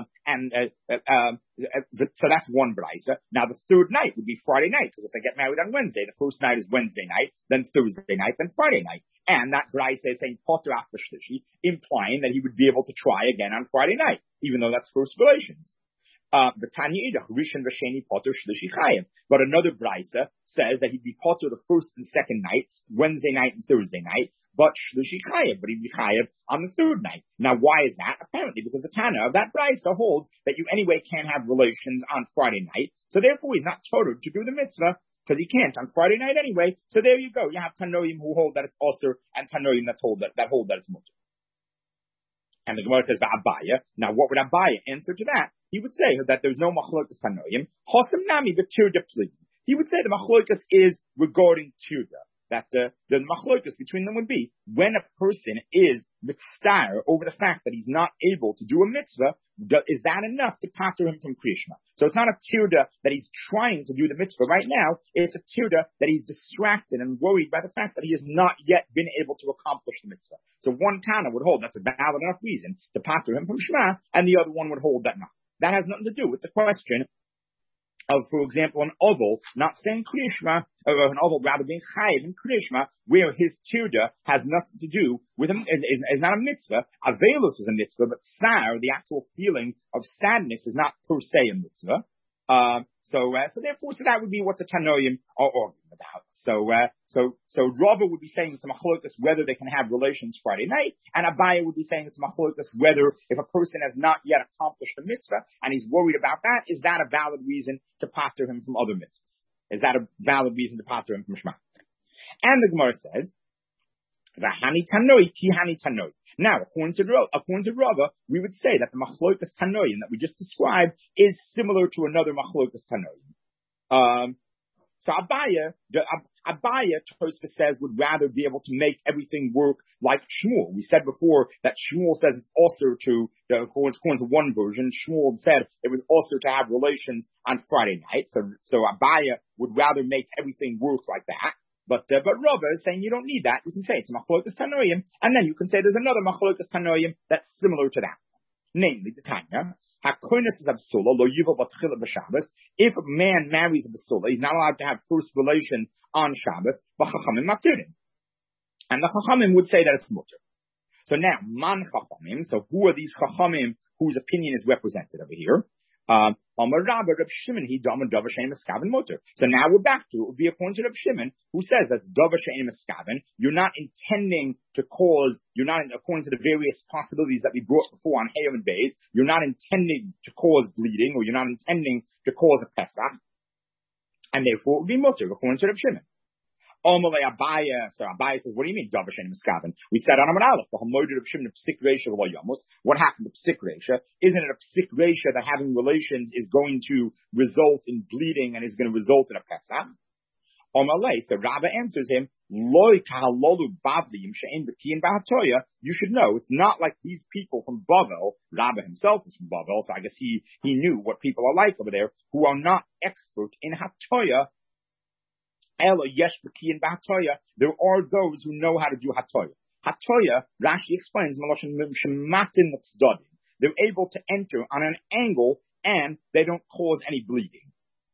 that's one brayso. Now the third night would be Friday night, because if they get married on Wednesday, the first night is Wednesday night, then Thursday night, then Friday night. And that brayso is saying potter after Shlishi, implying that he would be able to try again on Friday night, even though that's first relations. The Tanya Idach, Rishon Vasheni Potter Shlishi Chayev. But another brayso says that he'd be potter the first and second nights, Wednesday night and Thursday night, but Shlishi Chayev, but he'd be Chayev on the third night. Now why is that? Apparently because the Tana of that brayso holds that you anyway can't have relations on Friday night, so therefore he's not torud to do the mitzvah, because he can't on Friday night anyway. So there you go. You have Tanoim who hold that it's osur, and Tanoim that hold that it's mutter. And the Gemara says, Abaya. Now, what would Abaya answer to that? He would say that there's no machlokas Tanoim. Chosam nami the tirda pligi. He would say the machlokas is regarding tirda. that the machlokas between them would be when a person is mitzvah over the fact that he's not able to do a mitzvah, is that enough to pater him from Kriyishma? So it's not a tirda that he's trying to do the mitzvah right now, it's a tirda that he's distracted and worried by the fact that he has not yet been able to accomplish the mitzvah. So one Tana would hold that's a valid enough reason to pater him from Shema, and the other one would hold that not. That has nothing to do with the question of, for example, an oval not saying Kriyishma, or an oval rather being chayiv in Kriyishma, where his tirda has nothing to do with him, is not a mitzvah. Avelus is a mitzvah, but tsar, the actual feeling of sadness, is not per se a mitzvah. So therefore, that would be what the Tanoim are arguing about. So Rava would be saying it's a machlokas whether they can have relations Friday night, and Abaya would be saying it's a machlokas whether if a person has not yet accomplished a mitzvah and he's worried about that, is that a valid reason to pater him from other mitzvahs? Is that a valid reason to pater him from Shema? And the Gemara says, V'hani tanoi ki hani tanoi. Now, according to Rava, we would say that the machlokas tanoim that we just described is similar to another machlokas tanoim. So Abaya Tosfos says would rather be able to make everything work like Shmuel. We said before that Shmuel says it's also according to one version, Shmuel said it was also to have relations on Friday night. So Abaya would rather make everything work like that. But Rava is saying you don't need that. You can say it's machlokas tanoim, and then you can say there's another machlokas tanoim that's similar to that. Namely, the Tanya, hakonis is absula lo yuval batchila b'Shabbos. If a man marries a basula, he's not allowed to have first relation on Shabbos. B'chachamim matirin, and the chachamim would say that it's mutter. So now, man chachamim. So who are these chachamim whose opinion is represented over here? So now we're back to, it would be according to Reb Shimon, who says that's davar she'ein meskaven. You're not intending to cause, according to the various possibilities that we brought before on Hayom and Beis, you're not intending to cause bleeding, or you're not intending to cause a Pesach, and therefore it would be mutter, according to Reb Shimon. Abaya. So Abaya says, what do you mean, davar she'ein meskaven? We said on Amar Aleph, what happened to psik reisha? Isn't it a psik reisha that having relations is going to result in bleeding and is going to result in a Pesach? So Rabba answers him, you should know, it's not like these people from Bavel, Rabba himself is from Bavel, so I guess he knew what people are like over there, who are not expert in Hatoya. There are those who know how to do Hatoya. Hatoya, Rashi explains, they're able to enter on an angle and they don't cause any bleeding.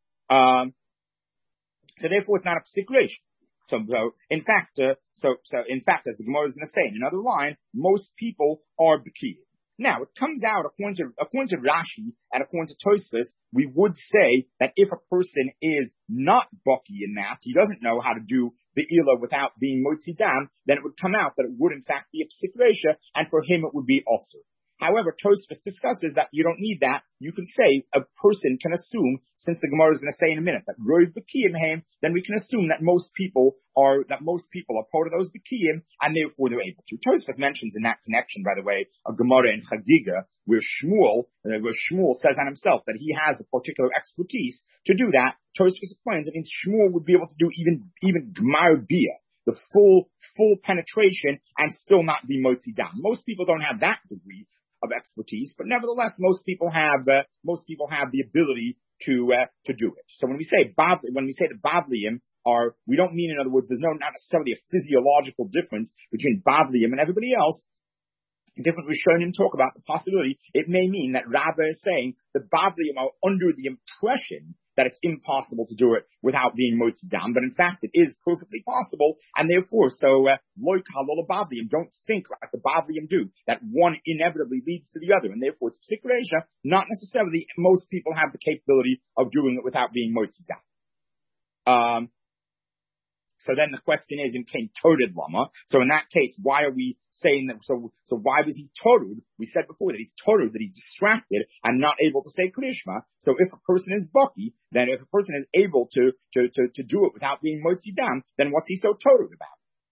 So therefore it's not a psik reish. So in fact, as the Gemara is going to say in another line, most people are b'kiyim. Now, it comes out, according to Rashi and according to Tosfos, we would say that if a person is not baki in that, he doesn't know how to do the ila without being motzi dam, then it would come out that it would in fact be a psik reisha, and for him it would be also. However, Tosfos discusses that you don't need that. You can say a person can assume, since the Gemara is going to say in a minute that roiv b'kiyim haim, then we can assume that most people are part of those b'kiyim, and therefore they're able to. Tosfos mentions in that connection, by the way, a Gemara in Chagiga where Shmuel says on himself that he has the particular expertise to do that. Tosfos explains that Shmuel would be able to do even Gmar Bia, the full penetration, and still not be motzi dam. Most people don't have that degree of expertise, but nevertheless, most people have the ability to do it. So when we say the Bavliim are, we don't mean, in other words, there's not necessarily a physiological difference between Bavliim and everybody else. Different Rishonim talk about the possibility. It may mean that Rabba is saying the Bavliim are under the impression that it's impossible to do it without being motzi dam, but in fact it is perfectly possible, and therefore, loy kalol Bavliim, don't think like the Bavliim do, that one inevitably leads to the other, and therefore it's psik reisha. Not necessarily most people have the capability of doing it without being motzi dam. So then the question is, in Kain Toted Lama. So in that case, why are we saying that? So why was he Toted? We said before that he's Toted, that he's distracted and not able to say Krishma. So if a person is Baki, then if a person is able to do it without being Motzi Dam, then what's he so Toted about?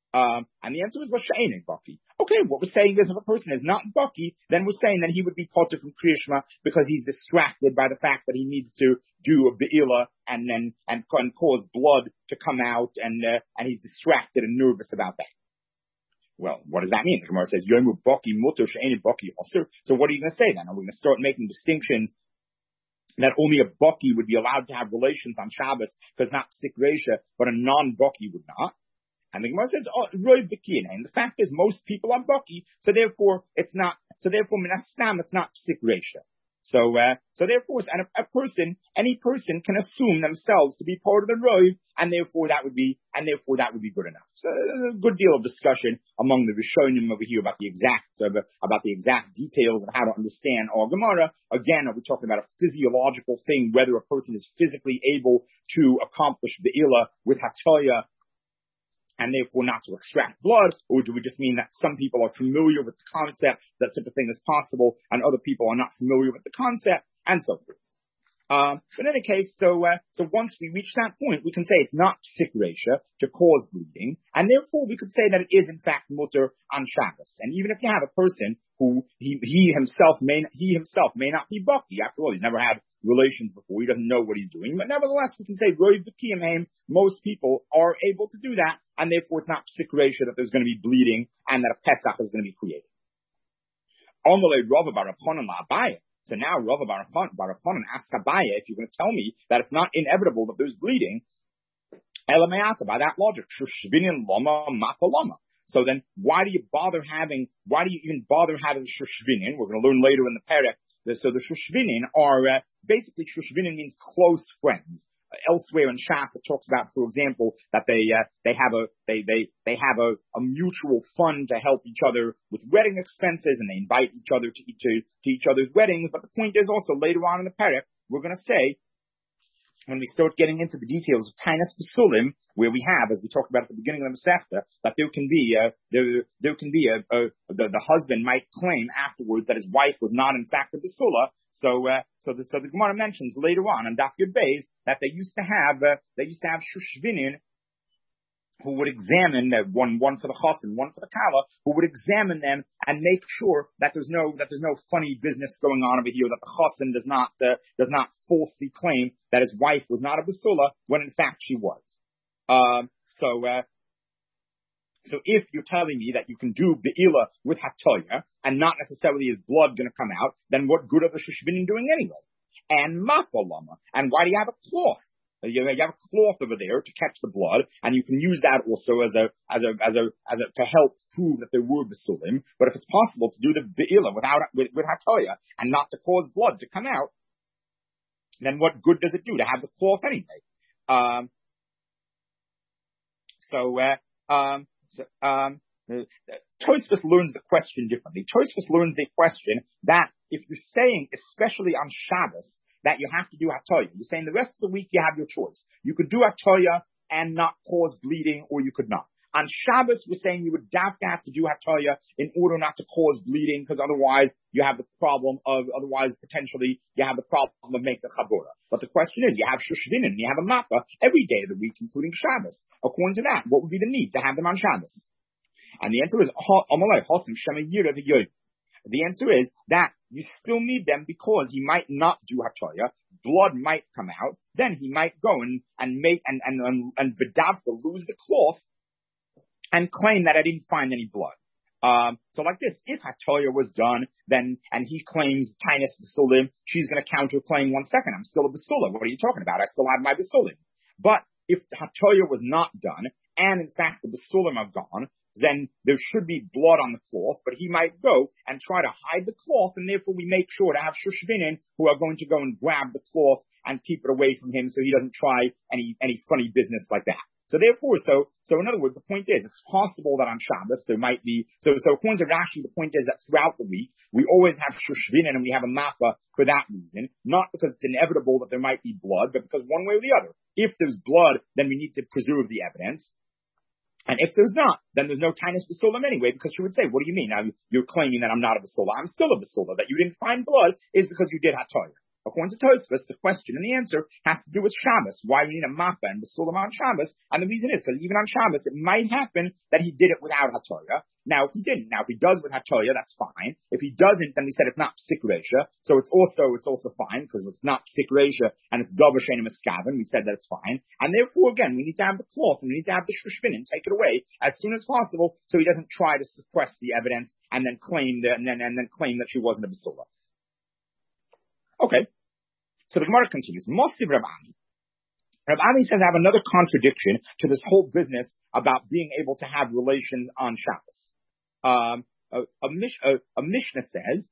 And the answer is L'Sha'ein Baki. Okay, what we're saying is if a person is not Baki, then we're saying that he would be potter from Kriya Shema because he's distracted by the fact that he needs to do a Be'ila and cause blood to come out and he's distracted and nervous about that. Well, what does that mean? The Gemara says, Yomu Baki Mutter She'ein Baki Osir. So what are you going to say then? Are we going to start making distinctions that only a Baki would be allowed to have relations on Shabbos because not Psik Reisha, but a non-Baki would not? And the Gemara says, Roiv B'Kiyanein. The fact is, most people are Baki, so therefore, Minastam, it's not Psik Reisha. So therefore, and any person can assume themselves to be part of the Roiv, and therefore that would be good enough. So there's a good deal of discussion among the Rishonim over here about the exact details of how to understand our Gemara. Again, are we talking about a physiological thing, whether a person is physically able to accomplish the Ila with Hatoya, and therefore not to extract blood, or do we just mean that some people are familiar with the concept that such a thing is possible, and other people are not familiar with the concept, and so forth. But in any case, so once we reach that point, we can say it's not Psik Reisha to cause bleeding, and therefore we could say that it is in fact mutter on Shabbos. And even if you have a person who he himself may not be Baki, after all, he's never had relations before, he doesn't know what he's doing, but nevertheless we can say Roiv B'Kiyam, most people are able to do that, and therefore it's not Psik Reisha that there's going to be bleeding and that a Pesach is going to be created. Amalei Rava bar Rav Chanan la'Abaye. So now Rava bar Rav Chanan asks Abaye, if you're going to tell me that it's not inevitable that there's bleeding, Elameata, by that logic, Shushvinin Lama Mata Lama. So then why do you even bother having Shushvinin? We're going to learn later in the Perek. So the Shushvinin are, basically Shushvinin means close friends. Elsewhere in Shas, it talks about, for example, that they have a mutual fund to help each other with wedding expenses, and they invite each other to each other's weddings. But the point is also later on in the Perek, we're going to say, when we start getting into the details of Tainas Basulim, where we have, as we talked about at the beginning of the Masechta, that the husband might claim afterwards that his wife was not in fact a Basula. So the Gemara mentions later on Daf Yud Beis that they used to have Shushvinin who would examine that one for the Chassan, one for the Kala, who would examine them and make sure that there's no funny business going on over here, that the Chassan does not falsely claim that his wife was not a Basula when in fact she was. So if you're telling me that you can do Be'ila with Hatoya and not necessarily is blood going to come out, then what good are the Shushvinin doing anyway? And Mapalama, and why do you have a cloth? You have a cloth over there to catch the blood, and you can use that also as a to help prove that there were basulim. But if it's possible to do the be'ila with hatoya and not to cause blood to come out, then what good does it do to have the cloth anyway? Tosfos learns the question differently. Tosfos learns the question that if you're saying, especially on Shabbos, that you have to do hatoya, you're saying the rest of the week you have your choice. You could do hatoya and not cause bleeding, or you could not. On Shabbos, we're saying you would have to do hatoya in order not to cause bleeding, because otherwise you have the problem of making the chabura. But the question is, you have shushvinin, you have a mappa every day of the week, including Shabbos. According to that, what would be the need to have them on Shabbos? And the answer is, the answer is that you still need them because he might not do hatoya, blood might come out, then he might go and bedavka, lose the cloth, and claim that I didn't find any blood. So like this, if hatoya was done, then, and he claims Tainas Basulim, she's going to counterclaim, 1 second, I'm still a Basulim. What are you talking about? I still have my Basulim. But if the hatoya was not done, and in fact the Basulim are gone, then there should be blood on the cloth, but he might go and try to hide the cloth, and therefore we make sure to have shushvinin who are going to go and grab the cloth and keep it away from him so he doesn't try any funny business like that. So therefore, so in other words, the point is, it's possible that on Shabbos there might be, so according to Rashi, the point is that throughout the week, we always have shushvinin and we have a mappa for that reason, not because it's inevitable that there might be blood, but because one way or the other, if there's blood, then we need to preserve the evidence. And if there's not, then there's no Tainas Basulim anyway, because she would say, what do you mean? Now you're claiming that I'm not a Basula. I'm still a Basula. That you didn't find blood is because you did hatoya. According to Tosfos, the question and the answer has to do with Shabbos. Why we need a mappa and Basulam on Shabbos? And the reason is because even on Shabbos, it might happen that he did it without Hatoya. Now, if he didn't, if he does with Hatoya, that's fine. If he doesn't, then we said it's not Psik Reisha, so it's also fine, because it's not Psik Reisha and it's Dover Shein Miskaven, we said that it's fine. And therefore, again, we need to have the cloth and we need to have the Shvishvinin take it away as soon as possible, so he doesn't try to suppress the evidence and then claim that she wasn't a Basula. Okay. So the Gemara continues. Mostiv Rav Ami. Rav Ami says I have another contradiction to this whole business about being able to have relations on Shabbos. A Mishnah says,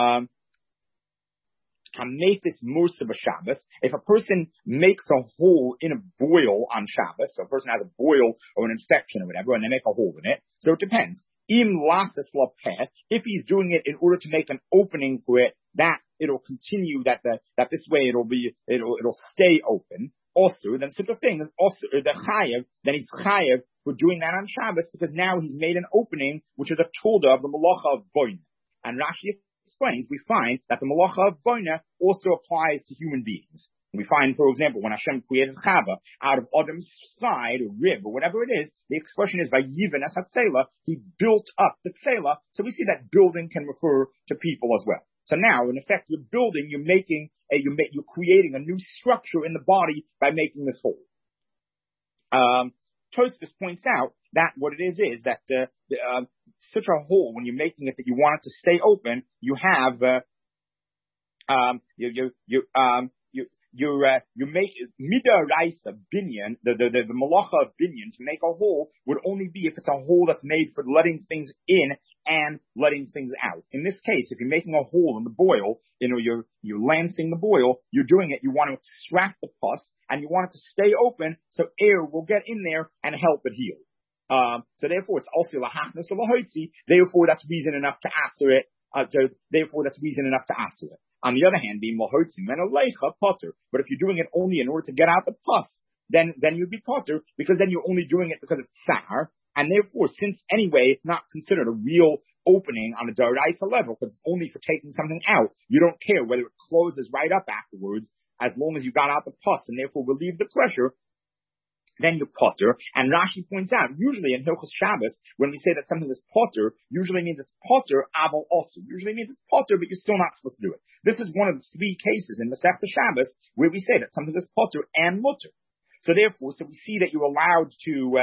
Hamefis Musa b'Shabbos. If a person makes a hole in a boil on Shabbos, so a person has a boil or an infection or whatever, and they make a hole in it, so it depends. Im lasas lapeh, if he's doing it in order to make an opening for it, that it'll continue, that this way it'll stay open. Also, then such a thing is also the chayev, then he's chayev for doing that on Shabbos, because now he's made an opening, which is a tolda of the malacha of boina. And Rashi explains, we find that the malacha of boina also applies to human beings. We find, for example, when Hashem created Chava out of Adam's side, or rib, or whatever it is, the expression is Vayiven es hatzela, he built up the tzela. So we see that building can refer to people as well. So now, in effect, you're building, you're creating a new structure in the body by making this hole. Tosfos points out that what it is that such a hole, when you're making it that you want it to stay open, you have you make midaraisa binyan, the malacha of binyan, to make a hole would only be if it's a hole that's made for letting things in and letting things out. In this case, if you're making a hole in the boil, you're lancing the boil, you're doing it, you want to extract the pus, and you want it to stay open so air will get in there and help it heal. So therefore it's also lahachnas lahoitzi, therefore that's reason enough to answer it. On the other hand, being mohotzim and aleicha potter. But if you're doing it only in order to get out the pus, then you'd be potter, because then you're only doing it because it's tsar, and therefore, since anyway it's not considered a real opening on a daraisa level, because it's only for taking something out, you don't care whether it closes right up afterwards, as long as you got out the pus and therefore relieve the pressure, then you potter. And Rashi points out, usually in Hilchos Shabbos, when we say that something is potter, usually means it's potter, aval also. Usually means it's potter, but you're still not supposed to do it. This is one of the three cases in Masechta Shabbos where we say that something is potter and mutter. So therefore, we see that you're allowed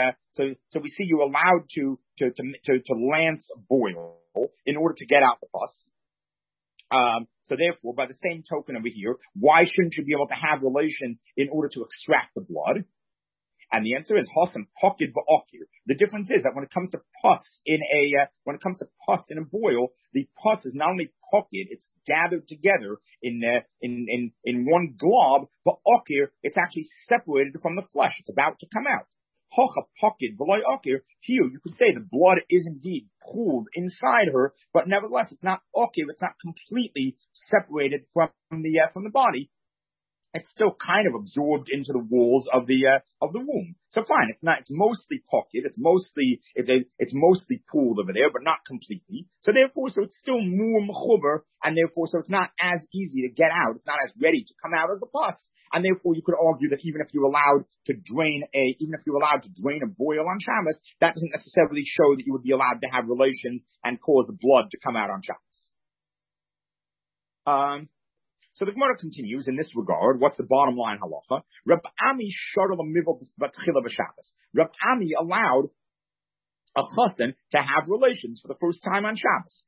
to lance a boil in order to get out the pus. So therefore, by the same token over here, why shouldn't you be able to have relations in order to extract the blood? And the answer is Hosam Pokid va'okir. The difference is that when it comes to pus in a boil, the pus is not only pokid, it's gathered together in one glob. Va'okir, it's actually separated from the flesh. It's about to come out. Hocha pokid v'loy okir. Here you could say the blood is indeed pooled inside her, but nevertheless it's not okir. It's not completely separated from the body. It's still kind of absorbed into the walls of the womb. So fine, it's mostly pocket, it's mostly pooled over there, but not completely. So therefore, it's still more mechuber, and therefore, so it's not as easy to get out. It's not as ready to come out as the pus. And therefore, you could argue that even if you're allowed to drain a boil on Shabbos, that doesn't necessarily show that you would be allowed to have relations and cause the blood to come out on Shabbos. So the Gemara continues in this regard. What's the bottom line halacha? Rab Ami sharol mivel b'tchila b'Shabbos. Rab Ami allowed a chassan to have relations for the first time on Shabbos.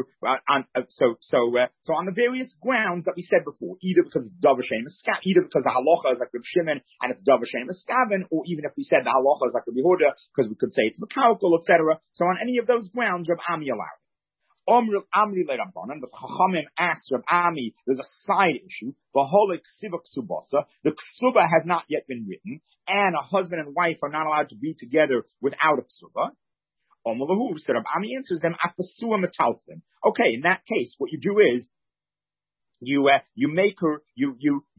So on the various grounds that we said before, either because it's davar shein miskaven, either because the halacha is like Reb Shimon and it's davar shein miskaven, or even if we said the halacha is like Reb Yehuda because we could say it's mekaukel, etc. So on any of those grounds, Rab Ami allowed. Amri le Rabbanan, the Chachamim asked Rab Ami, there's a side issue. The ksuba has not yet been written, and a husband and wife are not allowed to be together without a ksuba. So Rab Ami answers them, okay, in that case, what you do is, you make her, you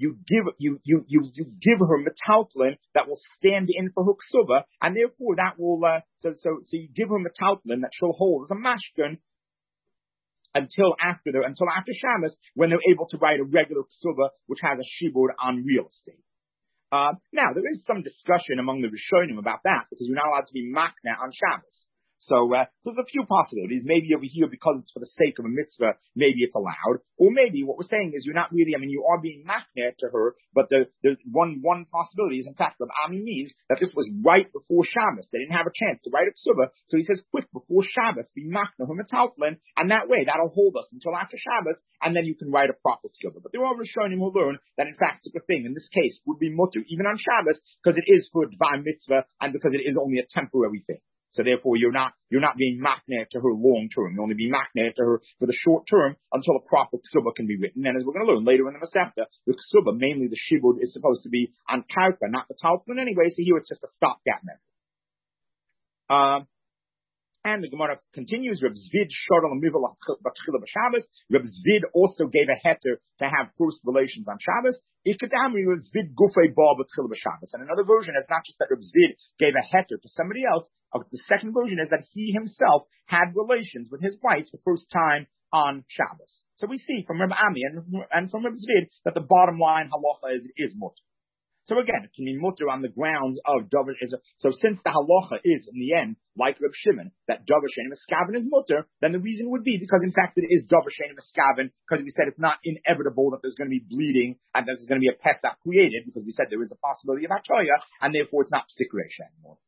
give her metaltlin that will stand in for her ksuba, and therefore that will, so you give her metaltlin that she'll hold as a mashkin, until after Shabbos, when they're able to write a regular ksuba which has a shibud on real estate. Now, there is some discussion among the Rishonim about that, because you're not allowed to be makna on Shabbos. So there's a few possibilities. Maybe over here, because it's for the sake of a mitzvah, maybe it's allowed. Or maybe what we're saying is you're not really, you are being makna to her, but the one possibility is, in fact, Rav Ami means that this was right before Shabbos. They didn't have a chance to write a ksuba, so he says, quick, before Shabbos, be makna hum metaltlin, and that way, that'll hold us until after Shabbos, and then you can write a proper ksuba. But there are Rishonim who learn that, in fact, such a thing, in this case, would be mutter, even on Shabbos, because it is for Dvar mitzvah, and because it is only a temporary thing. So therefore, you're not being makneh to her long term. You only be makneh to her for the short term until a proper ksuba can be written. And as we're going to learn later in the Masechta, the ksuba, mainly the shibud, is supposed to be on karka, not the talpin anyway. So here it's just a stopgap method. And the Gemara continues, Reb Zvid Shorel Mivel Batchila B'Shabbos. Reb Zvid also gave a heter to have first relations on Shabbos. Ikadamri Reb Zvid Gufei Ba Batchila B'Shabbos. And another version is not just that Reb Zvid gave a heter to somebody else. The second version is that he himself had relations with his wife the first time on Shabbos. So we see from Reb Ami and from Reb Zvid that the bottom line halacha is mutter. So again, it can be mutter on the grounds of davar. So since the halacha is, in the end, like Reb Shimon, that davar she'ein miskaven is mutter, then the reason would be because, in fact, it is davar she'ein miskaven, because we said it's not inevitable that there's going to be bleeding and that there's going to be a pesach created, because we said there is the possibility of hatoya, and therefore it's not psik reisha anymore.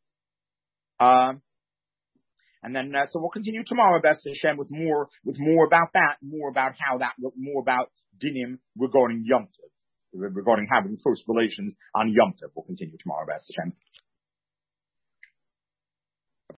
And then, so we'll continue tomorrow, B'ez Hashem, with more about that, more about dinim regarding Yom Tov, regarding having first relations on Yom Tov. We'll continue tomorrow, B'ez Hashem.